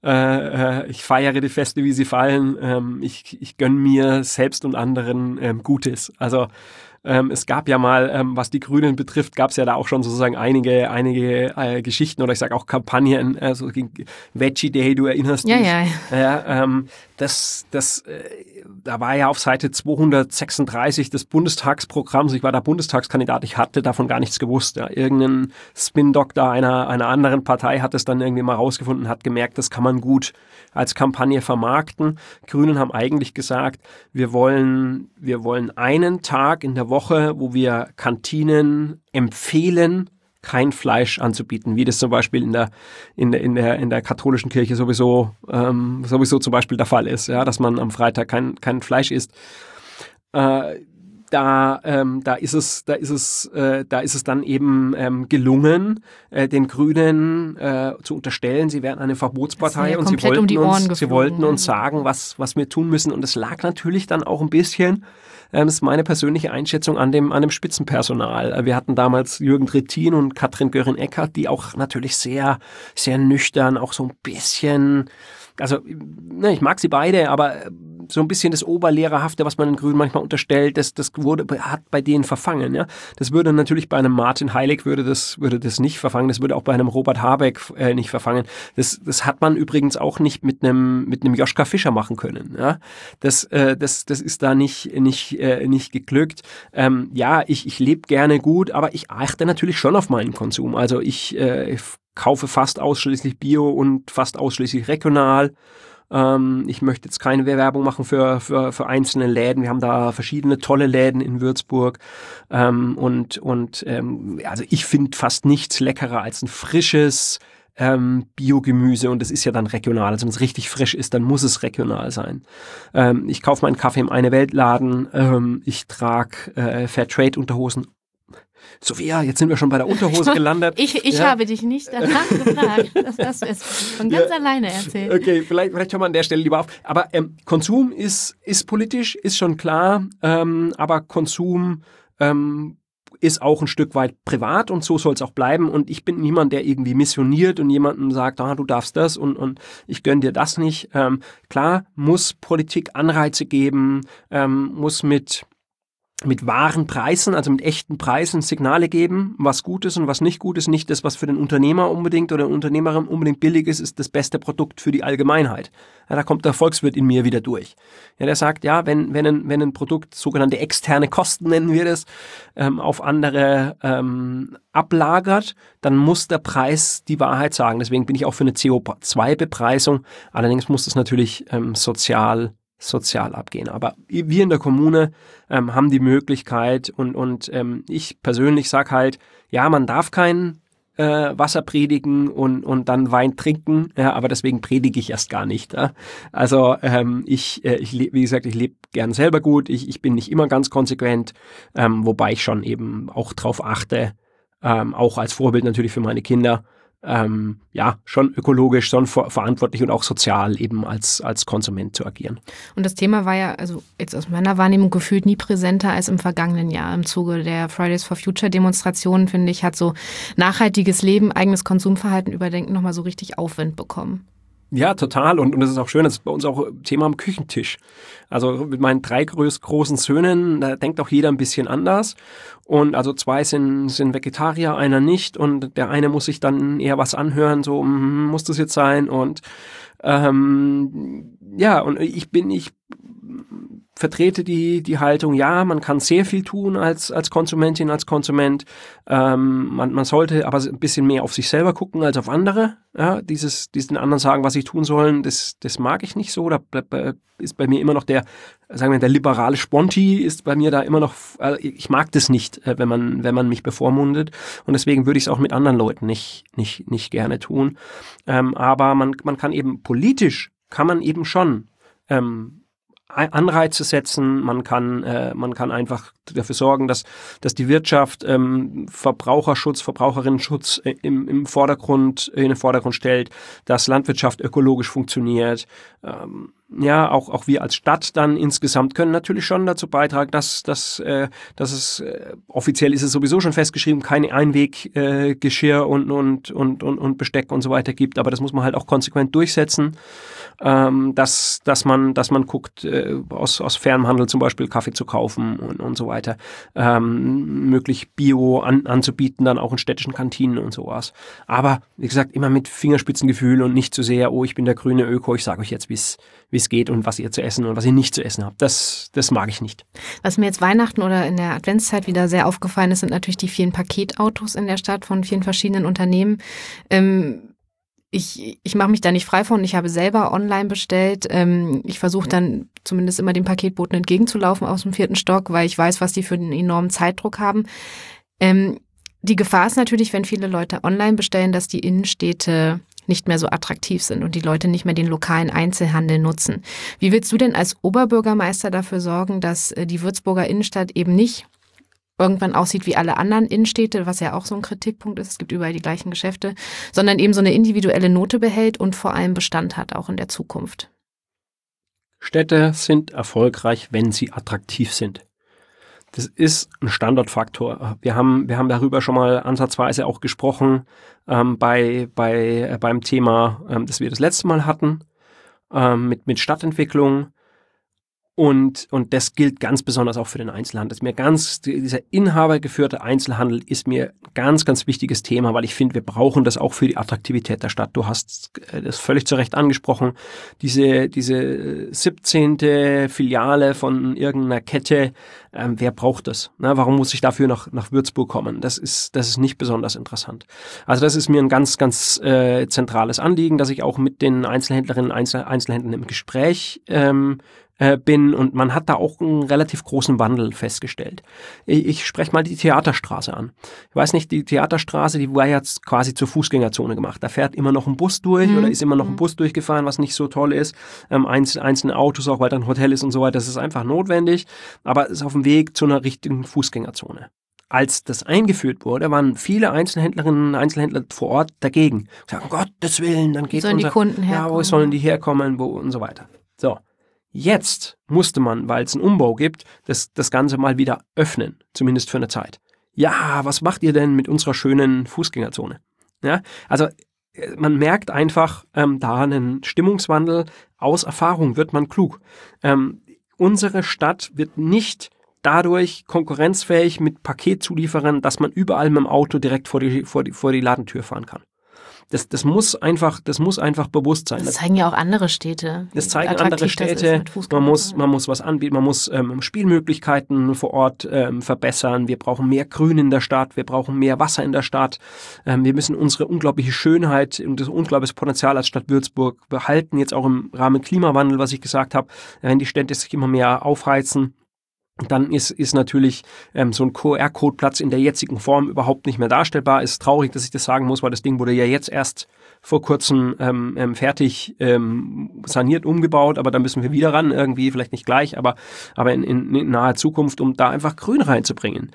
Äh, ich feiere die Feste, wie sie fallen. Ähm, ich, ich gönne mir selbst und anderen ähm, Gutes. Also Ähm, es gab ja mal, ähm, was die Grünen betrifft, gab es ja da auch schon sozusagen einige, einige äh, Geschichten oder ich sage auch Kampagnen, also gegen Veggie Day, du erinnerst ja, dich. Ja, ja. ja ähm, das, das, äh, da war ja auf Seite zweihundertsechsunddreißig des Bundestagsprogramms, ich war da Bundestagskandidat, ich hatte davon gar nichts gewusst. Ja. Irgendein Spin-Doktor einer, einer anderen Partei hat es dann irgendwie mal rausgefunden, hat gemerkt, das kann man gut als Kampagne vermarkten. Grünen haben eigentlich gesagt, wir wollen, wir wollen einen Tag in der Woche, wo wir Kantinen empfehlen, kein Fleisch anzubieten, wie das zum Beispiel in der in der in der in der katholischen Kirche sowieso ähm, sowieso zum Beispiel der Fall ist, ja, dass man am Freitag kein kein Fleisch isst. Äh, da ähm, da ist es da ist es äh, da ist es dann eben ähm, gelungen, äh, den Grünen äh, zu unterstellen, sie wären eine Verbotspartei ja und sie wollten um die Ohren uns geflogen, sie wollten uns ja. sagen, was was wir tun müssen, und es lag natürlich dann auch ein bisschen, das ist meine persönliche Einschätzung, an dem, an dem Spitzenpersonal. Wir hatten damals Jürgen Trittin und Katrin Göring-Eckardt, die auch natürlich sehr, sehr nüchtern, auch so ein bisschen, also ne, ich mag sie beide, aber so ein bisschen das Oberlehrerhafte, was man den Grünen manchmal unterstellt, das, das wurde, hat bei denen verfangen. Ja? Das würde natürlich bei einem Martin Heilig würde das, würde das nicht verfangen, das würde auch bei einem Robert Habeck äh, nicht verfangen. Das, das hat man übrigens auch nicht mit einem, mit einem Joschka Fischer machen können. Ja? Das, äh, das, das ist da nicht, nicht, äh, nicht geglückt. Ähm, ja, ich, ich lebe gerne gut, aber ich achte natürlich schon auf meinen Konsum. Also ich, äh, ich kaufe fast ausschließlich Bio und fast ausschließlich regional. Ähm, ich möchte jetzt keine Werbung machen für, für, für einzelne Läden. Wir haben da verschiedene tolle Läden in Würzburg. Ähm, und und ähm, also ich finde fast nichts leckerer als ein frisches ähm, Biogemüse, und das ist ja dann regional. Also wenn es richtig frisch ist, dann muss es regional sein. Ähm, ich kaufe meinen Kaffee im Eine-Welt-Laden. Ähm, ich trage äh, Fairtrade-Unterhosen. Sophia, jetzt sind wir schon bei der Unterhose gelandet. Ich, ich ja. habe dich nicht danach gefragt. Das hast du jetzt von ganz ja. alleine erzählt. Okay, vielleicht, vielleicht hören wir an der Stelle lieber auf. Aber ähm, Konsum ist, ist politisch, ist schon klar. Ähm, aber Konsum ähm, ist auch ein Stück weit privat, und so soll es auch bleiben. Und ich bin niemand, der irgendwie missioniert und jemandem sagt, ah, du darfst das und, und ich gönn dir das nicht. Ähm, klar muss Politik Anreize geben, ähm, muss mit mit wahren Preisen, also mit echten Preisen Signale geben, was gut ist und was nicht gut ist. Nicht das, was für den Unternehmer unbedingt oder Unternehmerin unbedingt billig ist, ist das beste Produkt für die Allgemeinheit. Ja, da kommt der Volkswirt in mir wieder durch. Ja, der sagt, ja, wenn, wenn, ein, wenn ein Produkt sogenannte externe Kosten, nennen wir das, ähm, auf andere ähm, ablagert, dann muss der Preis die Wahrheit sagen. Deswegen bin ich auch für eine C O zwei Bepreisung. Allerdings muss das natürlich ähm, sozial sozial abgehen. Aber wir in der Kommune ähm, haben die Möglichkeit, und, und ähm, ich persönlich sage halt, ja, man darf kein äh, Wasser predigen und, und dann Wein trinken, ja, aber deswegen predige ich erst gar nicht. Ja. Also ähm, ich, äh, ich wie gesagt, ich lebe gern selber gut, ich, ich bin nicht immer ganz konsequent, ähm, wobei ich schon eben auch drauf achte, ähm, auch als Vorbild natürlich für meine Kinder, Ähm, ja, schon ökologisch, schon ver- verantwortlich und auch sozial eben als, als Konsument zu agieren. Und das Thema war ja, also jetzt aus meiner Wahrnehmung gefühlt nie präsenter als im vergangenen Jahr. Im Zuge der Fridays for Future Demonstrationen, finde ich, hat so nachhaltiges Leben, eigenes Konsumverhalten überdenken nochmal so richtig Aufwind bekommen. Ja, total. Und, und das ist auch schön, das ist bei uns auch Thema am Küchentisch. Also mit meinen drei groß, großen Söhnen, da denkt auch jeder ein bisschen anders. Und also zwei sind, sind Vegetarier, einer nicht. Und der eine muss sich dann eher was anhören, so, mm, muss das jetzt sein? Und ähm, ja, und ich bin, ich vertrete die, die Haltung, ja, man kann sehr viel tun als, als Konsumentin, als Konsument. Ähm, man, man sollte aber ein bisschen mehr auf sich selber gucken als auf andere. Ja, dieses, diesen anderen sagen, was sie tun sollen, das, das mag ich nicht so. Da ist bei mir immer noch der, sagen wir, der liberale Sponti ist bei mir da immer noch, also ich mag das nicht, wenn man, wenn man mich bevormundet. Und deswegen würde ich es auch mit anderen Leuten nicht, nicht, nicht gerne tun. Ähm, aber man, man kann eben politisch, kann man eben schon, ähm, Anreize setzen, man kann, äh, man kann einfach dafür sorgen, dass, dass die Wirtschaft ähm, Verbraucherschutz, Verbraucherinnenschutz im, im Vordergrund, in den Vordergrund stellt, dass Landwirtschaft ökologisch funktioniert. Ähm, ja, auch, auch wir als Stadt dann insgesamt können natürlich schon dazu beitragen, dass, dass, äh, dass es, äh, offiziell ist es sowieso schon festgeschrieben, keine Einweggeschirr äh, und, und, und, und, und Besteck und so weiter gibt, aber das muss man halt auch konsequent durchsetzen, ähm, dass, dass man, dass man guckt, äh, aus, aus fairem Handel zum Beispiel Kaffee zu kaufen und, und so weiter. weiter, ähm, möglich Bio an, anzubieten, dann auch in städtischen Kantinen und sowas. Aber wie gesagt, immer mit Fingerspitzengefühl und nicht zu sehr, oh, ich bin der grüne Öko, ich sage euch jetzt, wie es geht und was ihr zu essen und was ihr nicht zu essen habt. Das, das mag ich nicht. Was mir jetzt Weihnachten oder in der Adventszeit wieder sehr aufgefallen ist, sind natürlich die vielen Paketautos in der Stadt von vielen verschiedenen Unternehmen. Ähm, Ich, ich mache mich da nicht frei von. Ich habe selber online bestellt. Ich versuche dann zumindest immer den Paketboten entgegenzulaufen aus dem vierten Stock, weil ich weiß, was die für einen enormen Zeitdruck haben. Die Gefahr ist natürlich, wenn viele Leute online bestellen, dass die Innenstädte nicht mehr so attraktiv sind und die Leute nicht mehr den lokalen Einzelhandel nutzen. Wie willst du denn als Oberbürgermeister dafür sorgen, dass die Würzburger Innenstadt eben nicht irgendwann aussieht wie alle anderen Innenstädte, was ja auch so ein Kritikpunkt ist, es gibt überall die gleichen Geschäfte, sondern eben so eine individuelle Note behält und vor allem Bestand hat, auch in der Zukunft? Städte sind erfolgreich, wenn sie attraktiv sind. Das ist ein Standortfaktor. Wir haben, wir haben darüber schon mal ansatzweise auch gesprochen ähm, bei, bei, äh, beim Thema, ähm, das wir das letzte Mal hatten, ähm, mit, mit Stadtentwicklung. Und, und das gilt ganz besonders auch für den Einzelhandel. Das ist mir ganz, dieser inhabergeführte Einzelhandel ist mir ein ganz, ganz wichtiges Thema, weil ich finde, wir brauchen das auch für die Attraktivität der Stadt. Du hast das völlig zu Recht angesprochen. Diese, diese siebzehnte Filiale von irgendeiner Kette, ähm, wer braucht das? Na, warum muss ich dafür nach, nach Würzburg kommen? Das ist, das ist nicht besonders interessant. Also das ist mir ein ganz, ganz äh, zentrales Anliegen, dass ich auch mit den Einzelhändlerinnen und Einzel- Einzelhändlern im Gespräch ähm, bin und man hat da auch einen relativ großen Wandel festgestellt. Ich, ich spreche mal die Theaterstraße an. Ich weiß nicht, die Theaterstraße, die war jetzt quasi zur Fußgängerzone gemacht. Da fährt immer noch ein Bus durch mhm. oder ist immer noch ein Bus durchgefahren, was nicht so toll ist. Ähm, einzelne, einzelne Autos, auch weil da ein Hotel ist und so weiter, das ist einfach notwendig, aber es ist auf dem Weg zu einer richtigen Fußgängerzone. Als das eingeführt wurde, waren viele Einzelhändlerinnen und Einzelhändler vor Ort dagegen. Sagen, um Gottes Willen, dann geht sollen unser, die Kunden herkommen? Ja, wo sollen die herkommen, wo und so weiter. So. Jetzt musste man, weil es einen Umbau gibt, das, das Ganze mal wieder öffnen, zumindest für eine Zeit. Ja, was macht ihr denn mit unserer schönen Fußgängerzone? Ja, also man merkt einfach ähm, da einen Stimmungswandel. Aus Erfahrung wird man klug. Ähm, unsere Stadt wird nicht dadurch konkurrenzfähig mit Paketzulieferern, dass man überall mit dem Auto direkt vor die, vor die, vor die Ladentür fahren kann. Das, das muss einfach, das muss einfach bewusst sein. Das zeigen ja auch andere Städte. Das zeigen andere Städte. Man muss, man muss was anbieten. Man muss ähm, Spielmöglichkeiten vor Ort ähm, verbessern. Wir brauchen mehr Grün in der Stadt. Wir brauchen mehr Wasser in der Stadt. Ähm, wir müssen unsere unglaubliche Schönheit und das unglaubliche Potenzial als Stadt Würzburg behalten. Jetzt auch im Rahmen Klimawandel, was ich gesagt habe. Wenn die Städte sich immer mehr aufheizen, dann ist, ist natürlich ähm, so ein Q R-Code-Platz in der jetzigen Form überhaupt nicht mehr darstellbar. Ist traurig, dass ich das sagen muss, weil das Ding wurde ja jetzt erst vor kurzem ähm, ähm, fertig ähm, saniert, umgebaut, aber da müssen wir wieder ran, irgendwie, vielleicht nicht gleich, aber, aber in, in, in naher Zukunft, um da einfach Grün reinzubringen.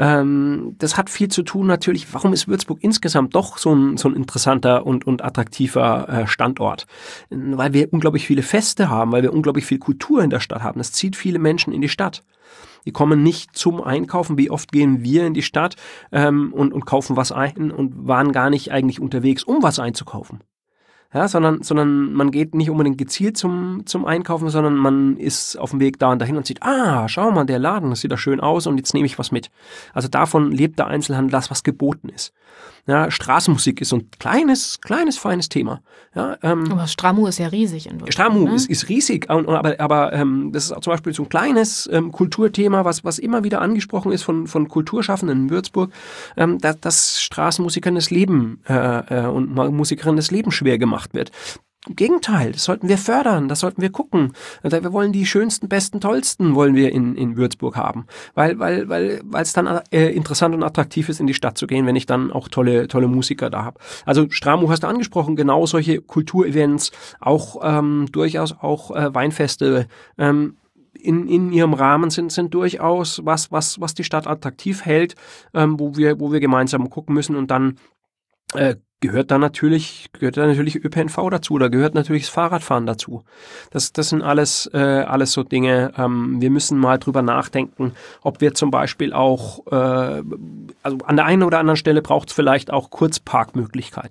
Ähm, das hat viel zu tun natürlich, warum ist Würzburg insgesamt doch so ein, so ein interessanter und, und attraktiver äh, Standort? Weil wir unglaublich viele Feste haben, weil wir unglaublich viel Kultur in der Stadt haben. Das zieht viele Menschen in die Stadt. Die kommen nicht zum Einkaufen. Wie oft gehen wir in die Stadt ähm, und, und kaufen was ein und waren gar nicht eigentlich unterwegs, um was einzukaufen. Ja, sondern, sondern man geht nicht unbedingt gezielt zum, zum Einkaufen, sondern man ist auf dem Weg da und dahin und sieht, ah, schau mal, der Laden, das sieht da schön aus und jetzt nehme ich was mit. Also davon lebt der Einzelhandel, das, was geboten ist. Ja, Straßenmusik ist so ein kleines, kleines, feines Thema. Ja, ähm, aber Stramu ist ja riesig in Würzburg. Stramu ne? ist, ist riesig, aber, aber ähm, das ist auch zum Beispiel so ein kleines ähm, Kulturthema, was, was immer wieder angesprochen ist von, von Kulturschaffenden in Würzburg, ähm, dass, dass Straßenmusikern das Leben äh, äh, und Musikerinnen das Leben schwer gemacht wird. Im Gegenteil, das sollten wir fördern, das sollten wir gucken. Wir wollen die schönsten, besten, tollsten wollen wir in, in Würzburg haben, weil weil weil weil es dann äh, interessant und attraktiv ist, in die Stadt zu gehen, wenn ich dann auch tolle tolle Musiker da habe. Also Stramu hast du angesprochen, genau solche Kulturevents, auch ähm, durchaus auch äh, Weinfeste ähm, in in ihrem Rahmen sind sind durchaus was was was die Stadt attraktiv hält, ähm, wo wir wo wir gemeinsam gucken müssen und dann äh, gehört da natürlich, gehört da natürlich Ö P N V dazu, da gehört natürlich das Fahrradfahren dazu. Das, das sind alles, äh, alles so Dinge, ähm, wir müssen mal drüber nachdenken, ob wir zum Beispiel auch, äh, also an der einen oder anderen Stelle braucht es vielleicht auch Kurzparkmöglichkeiten.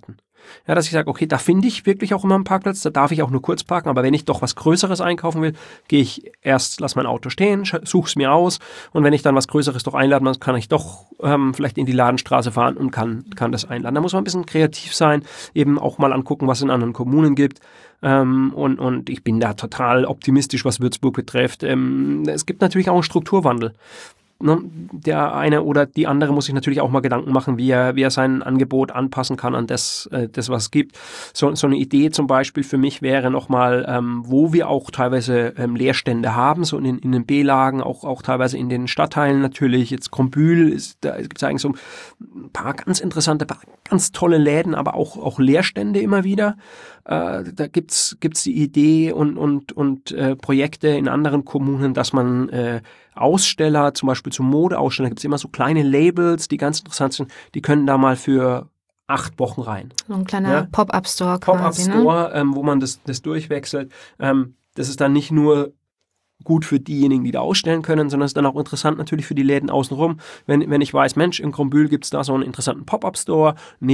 Ja, dass ich sage, okay, da finde ich wirklich auch immer einen Parkplatz, da darf ich auch nur kurz parken, aber wenn ich doch was Größeres einkaufen will, gehe ich erst, lass mein Auto stehen, suche es mir aus und wenn ich dann was Größeres doch einladen muss, kann ich doch ähm, vielleicht in die Ladenstraße fahren und kann, kann das einladen. Da muss man ein bisschen kreativ sein, eben auch mal angucken, was es in anderen Kommunen gibt. Ähm, und, und ich bin da total optimistisch, was Würzburg betrifft. Ähm, es gibt natürlich auch einen Strukturwandel. Ne, der eine oder die andere muss sich natürlich auch mal Gedanken machen, wie er, wie er sein Angebot anpassen kann an das, äh, das was es gibt. So, so eine Idee zum Beispiel für mich wäre nochmal, ähm, wo wir auch teilweise ähm, Leerstände haben, so in, in den B-Lagen, auch, auch teilweise in den Stadtteilen natürlich. Jetzt Krombyl, ist, da gibt es eigentlich so ein paar ganz interessante, paar ganz tolle Läden, aber auch, auch Leerstände immer wieder. Äh, da gibt's gibt's die Idee und, und, und äh, Projekte in anderen Kommunen, dass man äh, Aussteller, zum Beispiel zu Modeausstellern, gibt es immer so kleine Labels, die ganz interessant sind, die können da mal für acht Wochen rein. So ein kleiner ja? Pop-Up-Store quasi, Pop-Up-Store, ne? ähm, wo man das, das durchwechselt. Ähm, das ist dann nicht nur gut für diejenigen, die da ausstellen können, sondern es ist dann auch interessant natürlich für die Läden außenrum. Wenn, wenn ich weiß, Mensch, in Krombyl gibt es da so einen interessanten Pop-Up-Store,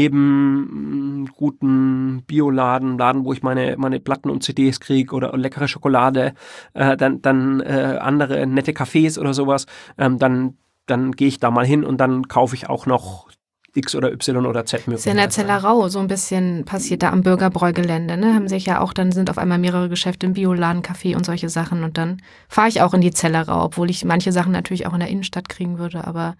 neben einem guten Bioladen, Laden, wo ich meine, meine Platten und C Ds kriege oder leckere Schokolade, äh, dann, dann äh, andere nette Cafés oder sowas, ähm, dann, dann gehe ich da mal hin und dann kaufe ich auch noch X oder Y oder Z Möglichkeiten. Ist ja in der Zellerau so ein bisschen passiert da am Bürgerbräugelände, ne? Haben sich ja auch, dann sind auf einmal mehrere Geschäfte im Bioladen, Café und solche Sachen und dann fahre ich auch in die Zellerau, obwohl ich manche Sachen natürlich auch in der Innenstadt kriegen würde, aber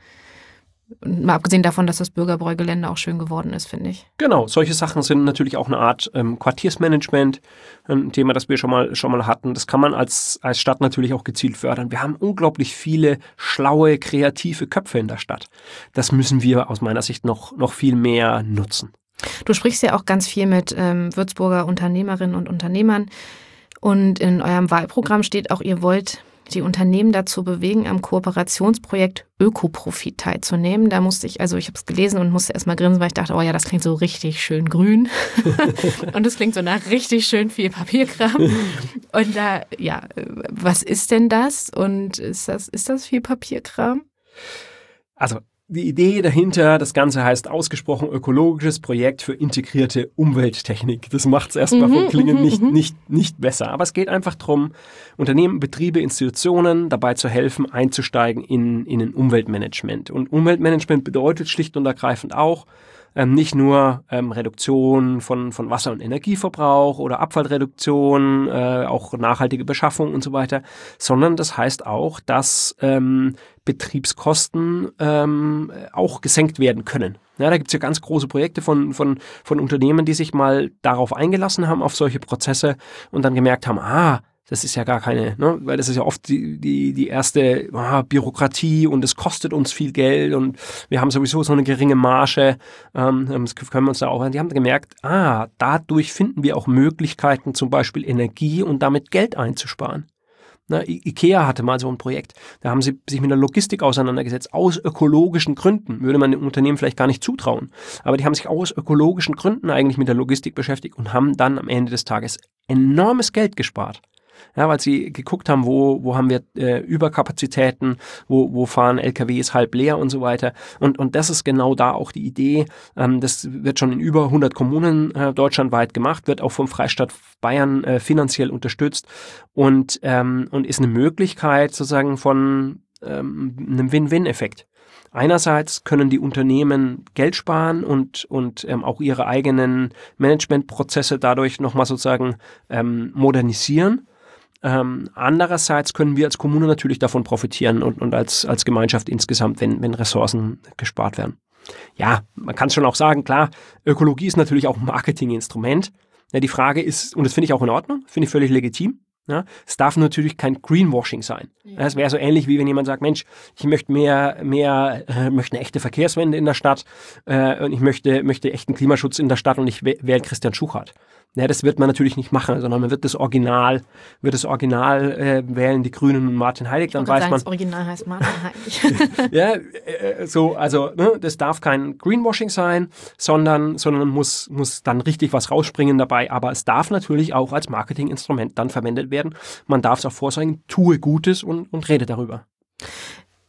mal abgesehen davon, dass das Bürgerbräugelände auch schön geworden ist, finde ich. Genau, solche Sachen sind natürlich auch eine Art ähm, Quartiersmanagement, ein Thema, das wir schon mal schon mal hatten. Das kann man als als Stadt natürlich auch gezielt fördern. Wir haben unglaublich viele schlaue, kreative Köpfe in der Stadt. Das müssen wir aus meiner Sicht noch noch viel mehr nutzen. Du sprichst ja auch ganz viel mit ähm, Würzburger Unternehmerinnen und Unternehmern und in eurem Wahlprogramm steht auch, ihr wollt die Unternehmen dazu bewegen, am Kooperationsprojekt Ökoprofit teilzunehmen. Da musste ich, also ich habe es gelesen und musste erstmal grinsen, weil ich dachte, oh ja, das klingt so richtig schön grün. Und es klingt so nach richtig schön viel Papierkram. Und da, ja, was ist denn das? Und ist das, ist das viel Papierkram? Also die Idee dahinter, das Ganze heißt ausgesprochen ökologisches Projekt für integrierte Umwelttechnik. Das macht es erstmal vom Klingen nicht, nicht, nicht besser. Aber es geht einfach darum, Unternehmen, Betriebe, Institutionen dabei zu helfen, einzusteigen in, in ein Umweltmanagement. Und Umweltmanagement bedeutet schlicht und ergreifend auch, Ähm, nicht nur ähm, Reduktion von, von Wasser- und Energieverbrauch oder Abfallreduktion, äh, auch nachhaltige Beschaffung und so weiter, sondern das heißt auch, dass ähm, Betriebskosten ähm, auch gesenkt werden können. Ja, da gibt es ja ganz große Projekte von, von, von Unternehmen, die sich mal darauf eingelassen haben, auf solche Prozesse und dann gemerkt haben, ah, das ist ja gar keine, ne, weil das ist ja oft die, die, die erste ah, Bürokratie und es kostet uns viel Geld und wir haben sowieso so eine geringe Marge, ähm, das können wir uns da auch, die haben gemerkt, ah, dadurch finden wir auch Möglichkeiten, zum Beispiel Energie und damit Geld einzusparen. Na, IKEA hatte mal so ein Projekt, da haben sie sich mit der Logistik auseinandergesetzt, aus ökologischen Gründen, würde man dem Unternehmen vielleicht gar nicht zutrauen, aber die haben sich aus ökologischen Gründen eigentlich mit der Logistik beschäftigt und haben dann am Ende des Tages enormes Geld gespart. Ja, weil sie geguckt haben, wo, wo haben wir äh, Überkapazitäten, wo, wo fahren L K Ws halb leer und so weiter. Und, und das ist genau da auch die Idee. Ähm, das wird schon in über hundert Kommunen äh, deutschlandweit gemacht, wird auch vom Freistaat Bayern äh, finanziell unterstützt und, ähm, und ist eine Möglichkeit sozusagen von ähm, einem Win-Win-Effekt. Einerseits können die Unternehmen Geld sparen und, und ähm, auch ihre eigenen Managementprozesse dadurch nochmal sozusagen ähm, modernisieren. Ähm, andererseits können wir als Kommune natürlich davon profitieren und, und als, als Gemeinschaft insgesamt, wenn, wenn Ressourcen gespart werden. Ja, man kann es schon auch sagen, klar, Ökologie ist natürlich auch ein Marketinginstrument. Ja, die Frage ist, und das finde ich auch in Ordnung, finde ich völlig legitim, ja, es darf natürlich kein Greenwashing sein. Ja. Es wäre so ähnlich, wie wenn jemand sagt, Mensch, ich möchte mehr, mehr, äh, möchte eine echte Verkehrswende in der Stadt äh, und ich möchte, möchte echten Klimaschutz in der Stadt und ich wähle Christian Schuchart. Ja, das wird man natürlich nicht machen, sondern man wird das Original, wird das Original äh, wählen, die Grünen und Martin Heilig, dann weiß sagen, man. Das Original heißt Martin Heilig. Ja, äh, so, also ne, das darf kein Greenwashing sein, sondern, sondern muss, muss dann richtig was rausspringen dabei. Aber es darf natürlich auch als Marketinginstrument dann verwendet werden. Man darf es auch vorsagen, tue Gutes und, und rede darüber.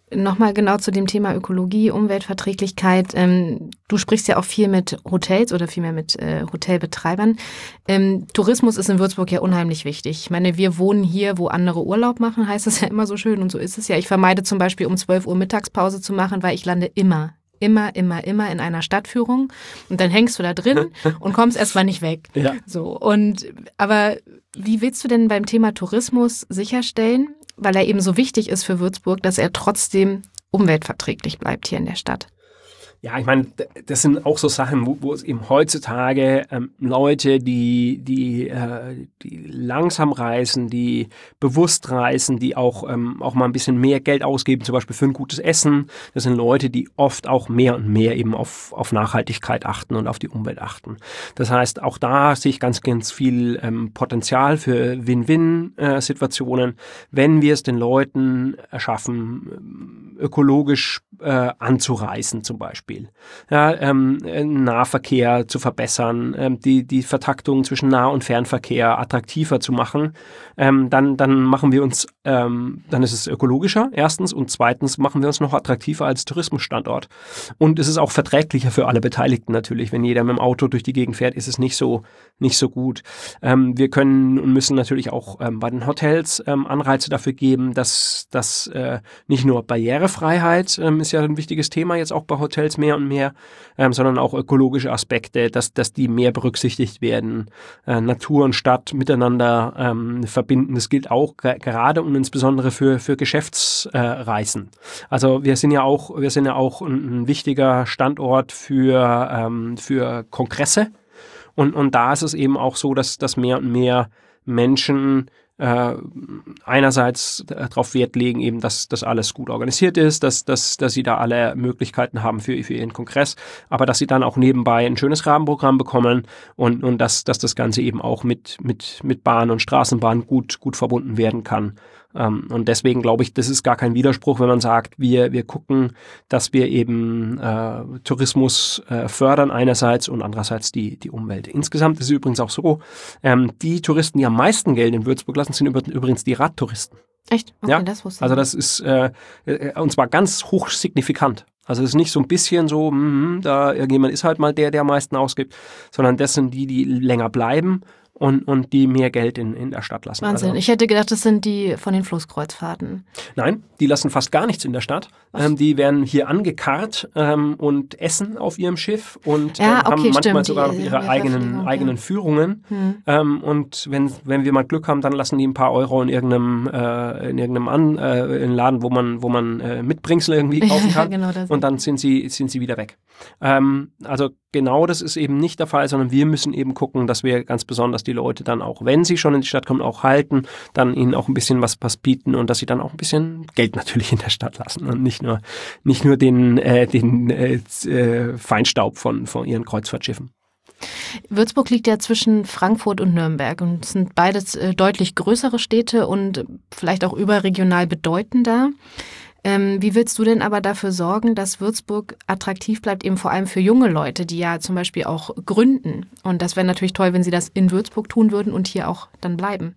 Nochmal genau zu dem Thema Ökologie, Umweltverträglichkeit. Ähm, du sprichst ja auch viel mit Hotels oder vielmehr mit äh, Hotelbetreibern. Ähm, Tourismus ist in Würzburg ja unheimlich wichtig. Ich meine, wir wohnen hier, wo andere Urlaub machen, heißt es ja immer so schön und so ist es ja. Ich vermeide zum Beispiel um zwölf Uhr Mittagspause zu machen, weil ich lande immer, immer, immer, immer in einer Stadtführung und dann hängst du da drin und kommst erstmal nicht weg. Ja. So, und aber wie willst du denn beim Thema Tourismus sicherstellen, weil er eben so wichtig ist für Würzburg, dass er trotzdem umweltverträglich bleibt hier in der Stadt? Ja, ich meine, das sind auch so Sachen, wo, wo es eben heutzutage ähm, Leute, die, die, äh, die langsam reisen, die bewusst reisen, die auch, ähm, auch mal ein bisschen mehr Geld ausgeben, zum Beispiel für ein gutes Essen. Das sind Leute, die oft auch mehr und mehr eben auf, auf Nachhaltigkeit achten und auf die Umwelt achten. Das heißt, auch da sehe ich ganz, ganz viel ähm, Potenzial für Win-Win-Situationen, wenn wir es den Leuten erschaffen, ökologisch äh, anzureisen zum Beispiel. Ja, ähm, Nahverkehr zu verbessern, ähm, die, die Vertaktung zwischen Nah- und Fernverkehr attraktiver zu machen, ähm, dann, dann machen wir uns, ähm, dann ist es ökologischer, erstens, und zweitens machen wir uns noch attraktiver als Tourismusstandort. Und es ist auch verträglicher für alle Beteiligten natürlich. Wenn jeder mit dem Auto durch die Gegend fährt, ist es nicht so, nicht so gut. Ähm, wir können und müssen natürlich auch ähm, bei den Hotels ähm, Anreize dafür geben, dass, dass äh, nicht nur Barrierefreiheit ähm, ist ja ein wichtiges Thema jetzt auch bei Hotels mehr und mehr, ähm, sondern auch ökologische Aspekte, dass, dass die mehr berücksichtigt werden. Äh, Natur und Stadt miteinander ähm, verbinden. Das gilt auch g- gerade und insbesondere für, für Geschäftsreisen. Äh, also wir sind ja auch, wir sind ja auch ein, ein wichtiger Standort für, ähm, für Kongresse. Und, und da ist es eben auch so, dass, dass mehr und mehr Menschen äh, einerseits darauf Wert legen, eben, dass das alles gut organisiert ist, dass, dass, dass sie da alle Möglichkeiten haben für, für ihren Kongress, aber dass sie dann auch nebenbei ein schönes Rahmenprogramm bekommen und, und dass, dass das Ganze eben auch mit, mit, mit Bahn und Straßenbahn gut, gut verbunden werden kann. Um, und deswegen glaube ich, das ist gar kein Widerspruch, wenn man sagt, wir, wir gucken, dass wir eben äh, Tourismus äh, fördern einerseits und andererseits die, die Umwelt. Insgesamt ist es übrigens auch so, ähm, die Touristen, die am meisten Geld in Würzburg lassen, sind übrigens die Radtouristen. Echt? Okay, ja? Das wusste ich. Also das ist, äh, und zwar ganz hoch signifikant. Also es ist nicht so ein bisschen so, mh, da irgendjemand ist halt mal der, der am meisten ausgibt, sondern das sind die, die länger bleiben. Und, und die mehr Geld in, in der Stadt lassen. Wahnsinn. Also, ich hätte gedacht, das sind die von den Flusskreuzfahrten. Nein, die lassen fast gar nichts in der Stadt. Ähm, die werden hier angekarrt ähm, und essen auf ihrem Schiff und ja, ähm, okay, haben manchmal stimmt. sogar noch die, ihre eigenen, ja. eigenen Führungen. Hm. Ähm, und wenn, wenn wir mal Glück haben, dann lassen die ein paar Euro in irgendeinem, äh, in irgendeinem An, äh, in Laden, wo man, wo man äh, Mitbringsel irgendwie kaufen kann. Ja, genau, das und dann sind sie, sind sie wieder weg. Ähm, also genau das ist eben nicht der Fall, sondern wir müssen eben gucken, dass wir ganz besonders die Leute dann auch, wenn sie schon in die Stadt kommen, auch halten, dann ihnen auch ein bisschen was, was bieten und dass sie dann auch ein bisschen Geld natürlich in der Stadt lassen und nicht nur, nicht nur den, äh, den äh, Feinstaub von, von ihren Kreuzfahrtschiffen. Würzburg liegt ja zwischen Frankfurt und Nürnberg und es sind beides äh, deutlich größere Städte und vielleicht auch überregional bedeutender. Ähm, wie willst du denn aber dafür sorgen, dass Würzburg attraktiv bleibt, eben vor allem für junge Leute, die ja zum Beispiel auch gründen? Und das wäre natürlich toll, wenn sie das in Würzburg tun würden und hier auch dann bleiben.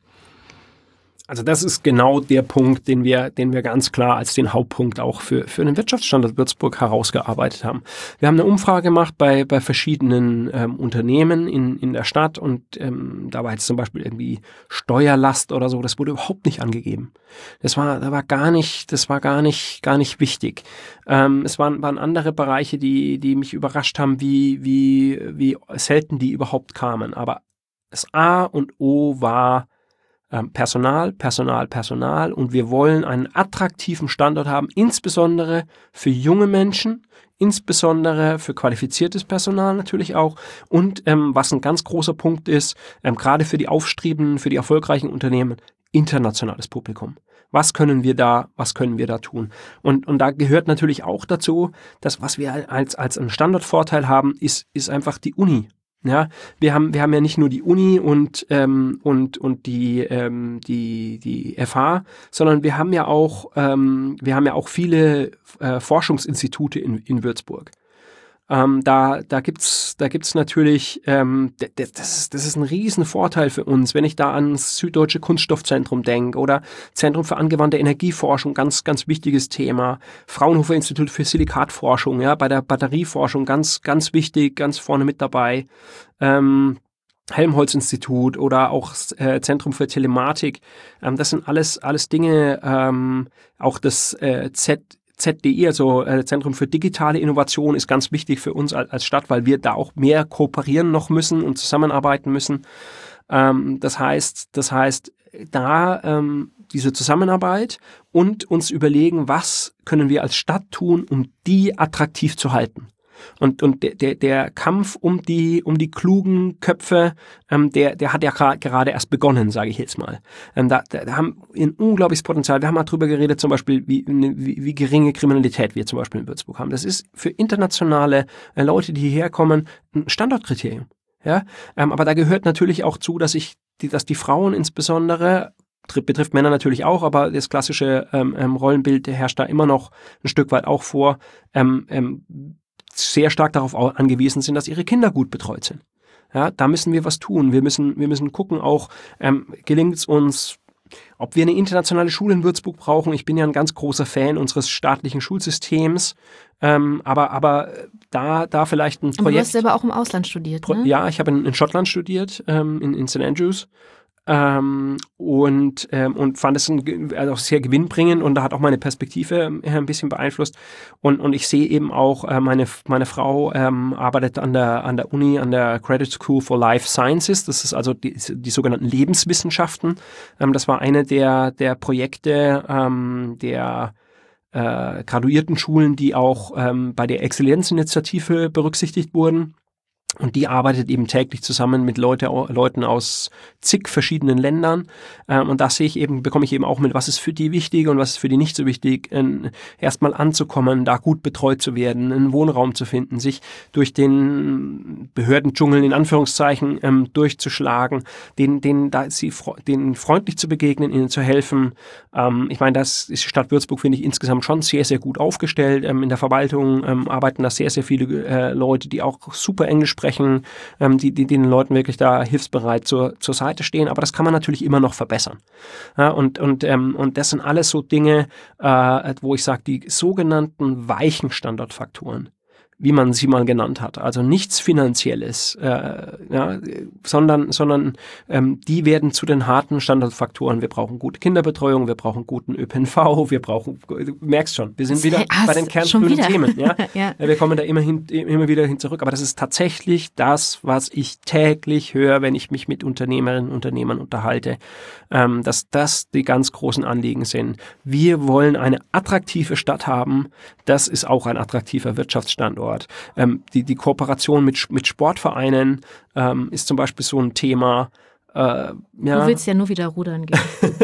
Also das ist genau der Punkt, den wir, den wir ganz klar als den Hauptpunkt auch für, für den Wirtschaftsstandort Würzburg herausgearbeitet haben. Wir haben eine Umfrage gemacht bei, bei verschiedenen ähm, Unternehmen in, in der Stadt und ähm, da war jetzt zum Beispiel irgendwie Steuerlast oder so, das wurde überhaupt nicht angegeben. Das war, da war gar nicht, das war gar nicht, gar nicht wichtig. Ähm, es waren, waren andere Bereiche, die, die mich überrascht haben, wie, wie, wie selten die überhaupt kamen. Aber das A und O war Personal, Personal, Personal und wir wollen einen attraktiven Standort haben, insbesondere für junge Menschen, insbesondere für qualifiziertes Personal natürlich auch und ähm, was ein ganz großer Punkt ist, ähm, gerade für die aufstrebenden, für die erfolgreichen Unternehmen, internationales Publikum. Was können wir da, was können wir da tun? Und, und da gehört natürlich auch dazu, dass was wir als, als einen Standortvorteil haben, ist, ist einfach die Uni. Ja, wir haben, wir haben ja nicht nur die Uni und, ähm, und, und die, ähm, die, die F H, sondern wir haben ja auch, ähm, wir haben ja auch viele äh, Forschungsinstitute in, in Würzburg. Ähm, da da gibt's da gibt's natürlich, ähm, das, das, das ist ein Riesenvorteil für uns, wenn ich da ans Süddeutsche Kunststoffzentrum denke oder Zentrum für angewandte Energieforschung, ganz ganz wichtiges Thema. Fraunhofer Institut für Silikatforschung, ja, bei der Batterieforschung ganz ganz wichtig, ganz vorne mit dabei. Ähm, Helmholtz-Institut oder auch äh, Zentrum für Telematik. Ähm, das sind alles alles Dinge. Ähm, auch das äh, Z Z D I, also äh, Zentrum für digitale Innovation, ist ganz wichtig für uns als, als Stadt, weil wir da auch mehr kooperieren noch müssen und zusammenarbeiten müssen. Ähm, das heißt, das heißt, da ähm, diese Zusammenarbeit und uns überlegen, was können wir als Stadt tun, um die attraktiv zu halten. Und, und der, der, der Kampf um die, um die klugen Köpfe, ähm, der, der hat ja gerade erst begonnen, sage ich jetzt mal. Ähm, da, da haben wir ein unglaubliches Potenzial. Wir haben mal drüber geredet, zum Beispiel, wie, wie, wie geringe Kriminalität wir zum Beispiel in Würzburg haben. Das ist für internationale äh, Leute, die hierher kommen, ein Standortkriterium. Ja, ähm, aber da gehört natürlich auch zu, dass ich, die, dass die Frauen insbesondere, betrifft Männer natürlich auch, aber das klassische ähm, ähm, Rollenbild herrscht da immer noch ein Stück weit auch vor, ähm, ähm, sehr stark darauf angewiesen sind, dass ihre Kinder gut betreut sind. Ja, da müssen wir was tun. Wir müssen, wir müssen gucken auch, ähm, gelingt es uns, ob wir eine internationale Schule in Würzburg brauchen. Ich bin ja ein ganz großer Fan unseres staatlichen Schulsystems, ähm, aber, aber da, da vielleicht ein Projekt. Aber du hast aber auch im Ausland studiert, ne? Ja, ich habe in, in Schottland studiert, ähm, in, in Saint Andrews. Ähm, und, ähm, und fand es ein, also auch sehr gewinnbringend und da hat auch meine Perspektive äh, ein bisschen beeinflusst. Und, und ich sehe eben auch, äh, meine, meine Frau ähm, arbeitet an der, an der Uni, an der Graduate School for Life Sciences. Das ist also die, die sogenannten Lebenswissenschaften. Ähm, das war eine der, der Projekte ähm, der äh, Graduiertenschulen, die auch ähm, bei der Exzellenzinitiative berücksichtigt wurden. Und die arbeitet eben täglich zusammen mit Leute, Leuten aus zig verschiedenen Ländern. Ähm, und da sehe ich eben, bekomme ich eben auch mit, was ist für die wichtig und was ist für die nicht so wichtig, äh, erstmal anzukommen, da gut betreut zu werden, einen Wohnraum zu finden, sich durch den Behördendschungel in Anführungszeichen ähm, durchzuschlagen, denen, denen, da sie, denen freundlich zu begegnen, ihnen zu helfen. Ähm, ich meine, das ist die Stadt Würzburg, finde ich, insgesamt schon sehr, sehr gut aufgestellt. Ähm, in der Verwaltung ähm, arbeiten da sehr, sehr viele äh, Leute, die auch super Englisch sprechen, ähm, die, die, die den Leuten wirklich da hilfsbereit zur, zur Seite stehen. Aber das kann man natürlich immer noch verbessern. Ja, und, und, ähm, und das sind alles so Dinge, äh, wo ich sage, die sogenannten weichen Standortfaktoren, wie man sie mal genannt hat. Also nichts Finanzielles, äh, ja, sondern, sondern ähm, die werden zu den harten Standortfaktoren. Wir brauchen gute Kinderbetreuung, wir brauchen guten Ö P N V, wir brauchen, du merkst schon, wir sind wieder Hast bei den kerngrünen Themen. Ja? Ja. Wir kommen da immer, hin, immer wieder hin zurück. Aber das ist tatsächlich das, was ich täglich höre, wenn ich mich mit Unternehmerinnen und Unternehmern unterhalte, ähm, dass das die ganz großen Anliegen sind. Wir wollen eine attraktive Stadt haben. Das ist auch ein attraktiver Wirtschaftsstandort. Ähm, die, die Kooperation mit, mit Sportvereinen ähm, ist zum Beispiel so ein Thema. Äh, ja. Du willst ja nur wieder rudern gehen.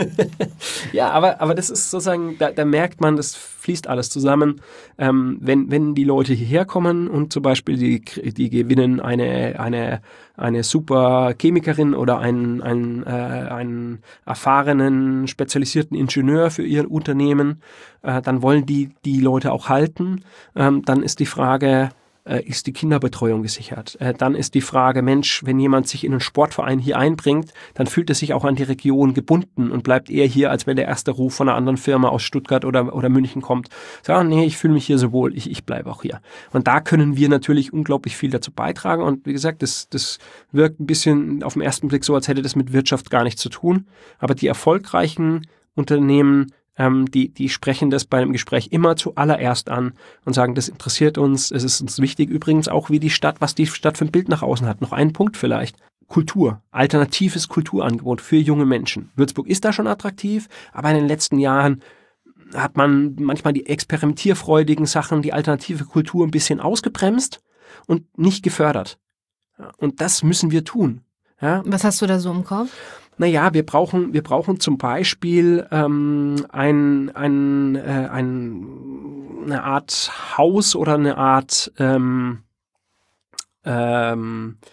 Ja, aber, aber das ist sozusagen, da, da merkt man, das fließt alles zusammen. Ähm, wenn, wenn die Leute hierher kommen und zum Beispiel die, die gewinnen eine, eine, eine super Chemikerin oder einen, einen, äh, einen erfahrenen, spezialisierten Ingenieur für ihr Unternehmen, äh, dann wollen die die Leute auch halten. Ähm, dann ist die Frage, ist die Kinderbetreuung gesichert. Dann ist die Frage, Mensch, wenn jemand sich in einen Sportverein hier einbringt, dann fühlt er sich auch an die Region gebunden und bleibt eher hier, als wenn der erste Ruf von einer anderen Firma aus Stuttgart oder, oder München kommt. Sagen, nee, ich fühle mich hier so wohl, ich, ich bleibe auch hier. Und da können wir natürlich unglaublich viel dazu beitragen. Und wie gesagt, das, das wirkt ein bisschen auf den ersten Blick so, als hätte das mit Wirtschaft gar nichts zu tun. Aber die erfolgreichen Unternehmen, Ähm, die, die sprechen das bei einem Gespräch immer zuallererst an und sagen, das interessiert uns, es ist uns wichtig. Übrigens auch, wie die Stadt, was die Stadt für ein Bild nach außen hat. Noch ein Punkt vielleicht. Kultur, alternatives Kulturangebot für junge Menschen. Würzburg ist da schon attraktiv, aber in den letzten Jahren hat man manchmal die experimentierfreudigen Sachen, die alternative Kultur ein bisschen ausgebremst und nicht gefördert. Und das müssen wir tun. Ja? Was hast du da so im Kopf? Naja, wir brauchen, wir brauchen zum Beispiel ähm, ein, ein, äh, ein, eine Art Haus oder eine Art ähm, ähm,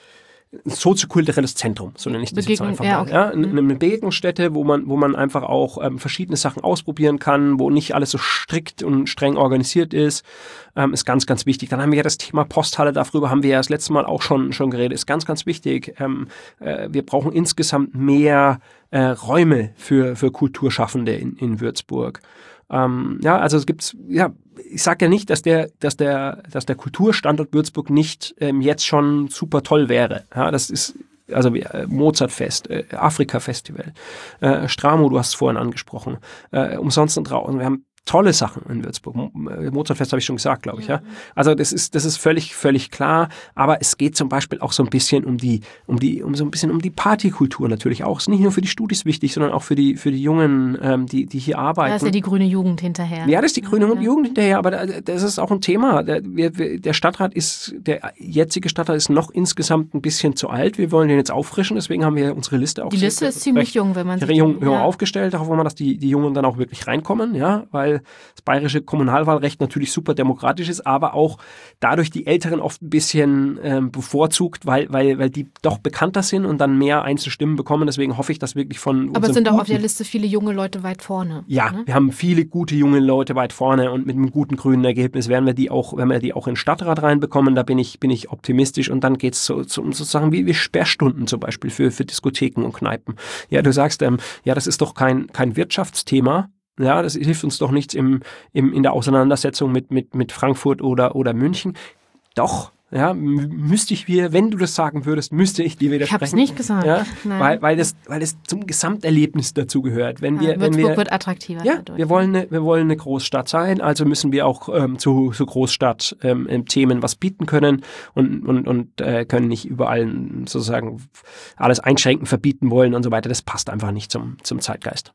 ein soziokulturelles Zentrum, so nenne ich das jetzt einfach ja, mal. okay. Ja, eine, eine Begegnungsstätte, wo man, wo man einfach auch ähm, verschiedene Sachen ausprobieren kann, wo nicht alles so strikt und streng organisiert ist, ähm, ist ganz, ganz wichtig. Dann haben wir ja das Thema Posthalle, darüber haben wir ja das letzte Mal auch schon, schon geredet, ist ganz, ganz wichtig. Ähm, äh, wir brauchen insgesamt mehr äh, Räume für, für Kulturschaffende in, in Würzburg. Ähm, ja, also es gibt, ja, ich sage ja nicht, dass der, dass der, dass der Kulturstandort Würzburg nicht ähm, jetzt schon super toll wäre. Ja, das ist also äh, Mozartfest, äh, Afrika-Festival, äh, Stramo, du hast es vorhin angesprochen, äh, umsonst und draußen. Wir haben tolle Sachen in Würzburg. Mozartfest habe ich schon gesagt, glaube ich, ja. Also das ist, das ist völlig, völlig klar. Aber es geht zum Beispiel auch so ein bisschen um die, um die, um so ein bisschen um die Partykultur natürlich auch. Es ist nicht nur für die Studis wichtig, sondern auch für die, für die Jungen, ähm, die, die hier arbeiten. Da ist ja die grüne Jugend hinterher. Ja, das ist die grüne ja. Jugend hinterher, aber das ist auch ein Thema. Der, wir, der Stadtrat ist, der jetzige Stadtrat ist noch insgesamt ein bisschen zu alt. Wir wollen den jetzt auffrischen, deswegen haben wir unsere Liste auch. Die Liste ist ziemlich jung, wenn man sich jung, jung ja. aufgestellt. Darauf wollen wir, dass die, die Jungen dann auch wirklich reinkommen, ja, weil das bayerische Kommunalwahlrecht natürlich super demokratisch ist, aber auch dadurch die Älteren oft ein bisschen ähm, bevorzugt, weil, weil, weil die doch bekannter sind und dann mehr Einzelstimmen bekommen. Deswegen hoffe ich, dass wirklich von Aber es sind auch auf der Liste viele junge Leute weit vorne. Ja, ne? Wir haben viele gute junge Leute weit vorne und mit einem guten grünen Ergebnis werden wir die auch, werden wir die auch in den Stadtrat reinbekommen. Da bin ich, bin ich optimistisch und dann geht es so, so, um sozusagen wie, wie Sperrstunden zum Beispiel für, für Diskotheken und Kneipen. Ja, du sagst, ähm, ja, das ist doch kein, kein Wirtschaftsthema. Ja, das hilft uns doch nichts im, im, in der Auseinandersetzung mit, mit, mit Frankfurt oder, oder München. Doch, ja, müsste ich dir, wenn du das sagen würdest, müsste ich dir widersprechen. Ich habe es nicht gesagt. Ja, weil, weil, das, weil das zum Gesamterlebnis dazu gehört. Wenn wir, ja, wenn Würzburg wir, wird attraktiver. Ja, dadurch. wir wollen, eine, wir wollen eine Großstadt sein, also müssen wir auch ähm, zu, zu Großstadt-Themen ähm, was bieten können und, und, und äh, können nicht überall sozusagen alles einschränken, verbieten wollen und so weiter. Das passt einfach nicht zum, zum Zeitgeist.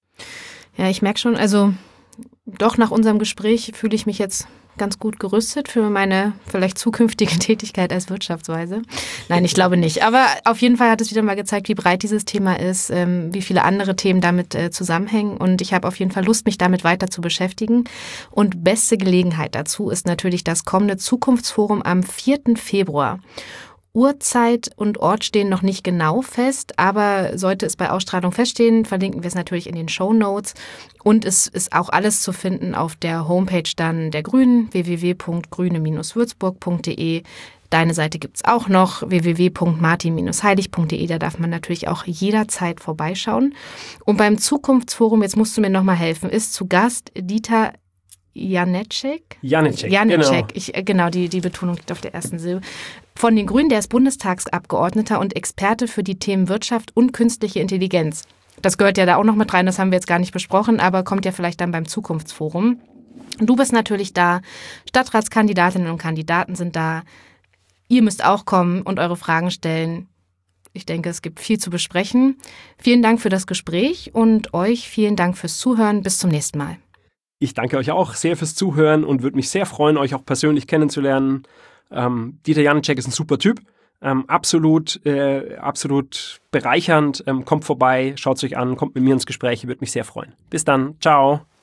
Ja, ich merke schon, also doch nach unserem Gespräch fühle ich mich jetzt ganz gut gerüstet für meine vielleicht zukünftige Tätigkeit als Wirtschaftsweise. Nein, ich glaube nicht. Aber auf jeden Fall hat es wieder mal gezeigt, wie breit dieses Thema ist, ähm, wie viele andere Themen damit äh, zusammenhängen. Und ich habe auf jeden Fall Lust, mich damit weiter zu beschäftigen. Und beste Gelegenheit dazu ist natürlich das kommende Zukunftsforum am vierten Februar. Uhrzeit und Ort stehen noch nicht genau fest, aber sollte es bei Ausstrahlung feststehen, verlinken wir es natürlich in den Shownotes. Und es ist auch alles zu finden auf der Homepage dann der Grünen, w w w punkt grüne Bindestrich würzburg punkt d e. Deine Seite gibt es auch noch, w w w punkt martin Bindestrich heilig punkt d e. Da darf man natürlich auch jederzeit vorbeischauen. Und beim Zukunftsforum, jetzt musst du mir nochmal helfen, ist zu Gast Dieter Janicek? Janicek, Janicek, genau. Ich, genau, die, die Betonung liegt auf der ersten Silbe. Von den Grünen, der ist Bundestagsabgeordneter und Experte für die Themen Wirtschaft und künstliche Intelligenz. Das gehört ja da auch noch mit rein, das haben wir jetzt gar nicht besprochen, aber kommt ja vielleicht dann beim Zukunftsforum. Du bist natürlich da, Stadtratskandidatinnen und Kandidaten sind da. Ihr müsst auch kommen und eure Fragen stellen. Ich denke, es gibt viel zu besprechen. Vielen Dank für das Gespräch und euch vielen Dank fürs Zuhören. Bis zum nächsten Mal. Ich danke euch auch sehr fürs Zuhören und würde mich sehr freuen, euch auch persönlich kennenzulernen. Ähm, Dieter Janicek ist ein super Typ, ähm, absolut, äh, absolut bereichernd. Ähm, kommt vorbei, schaut es euch an, kommt mit mir ins Gespräch, würde mich sehr freuen. Bis dann, ciao.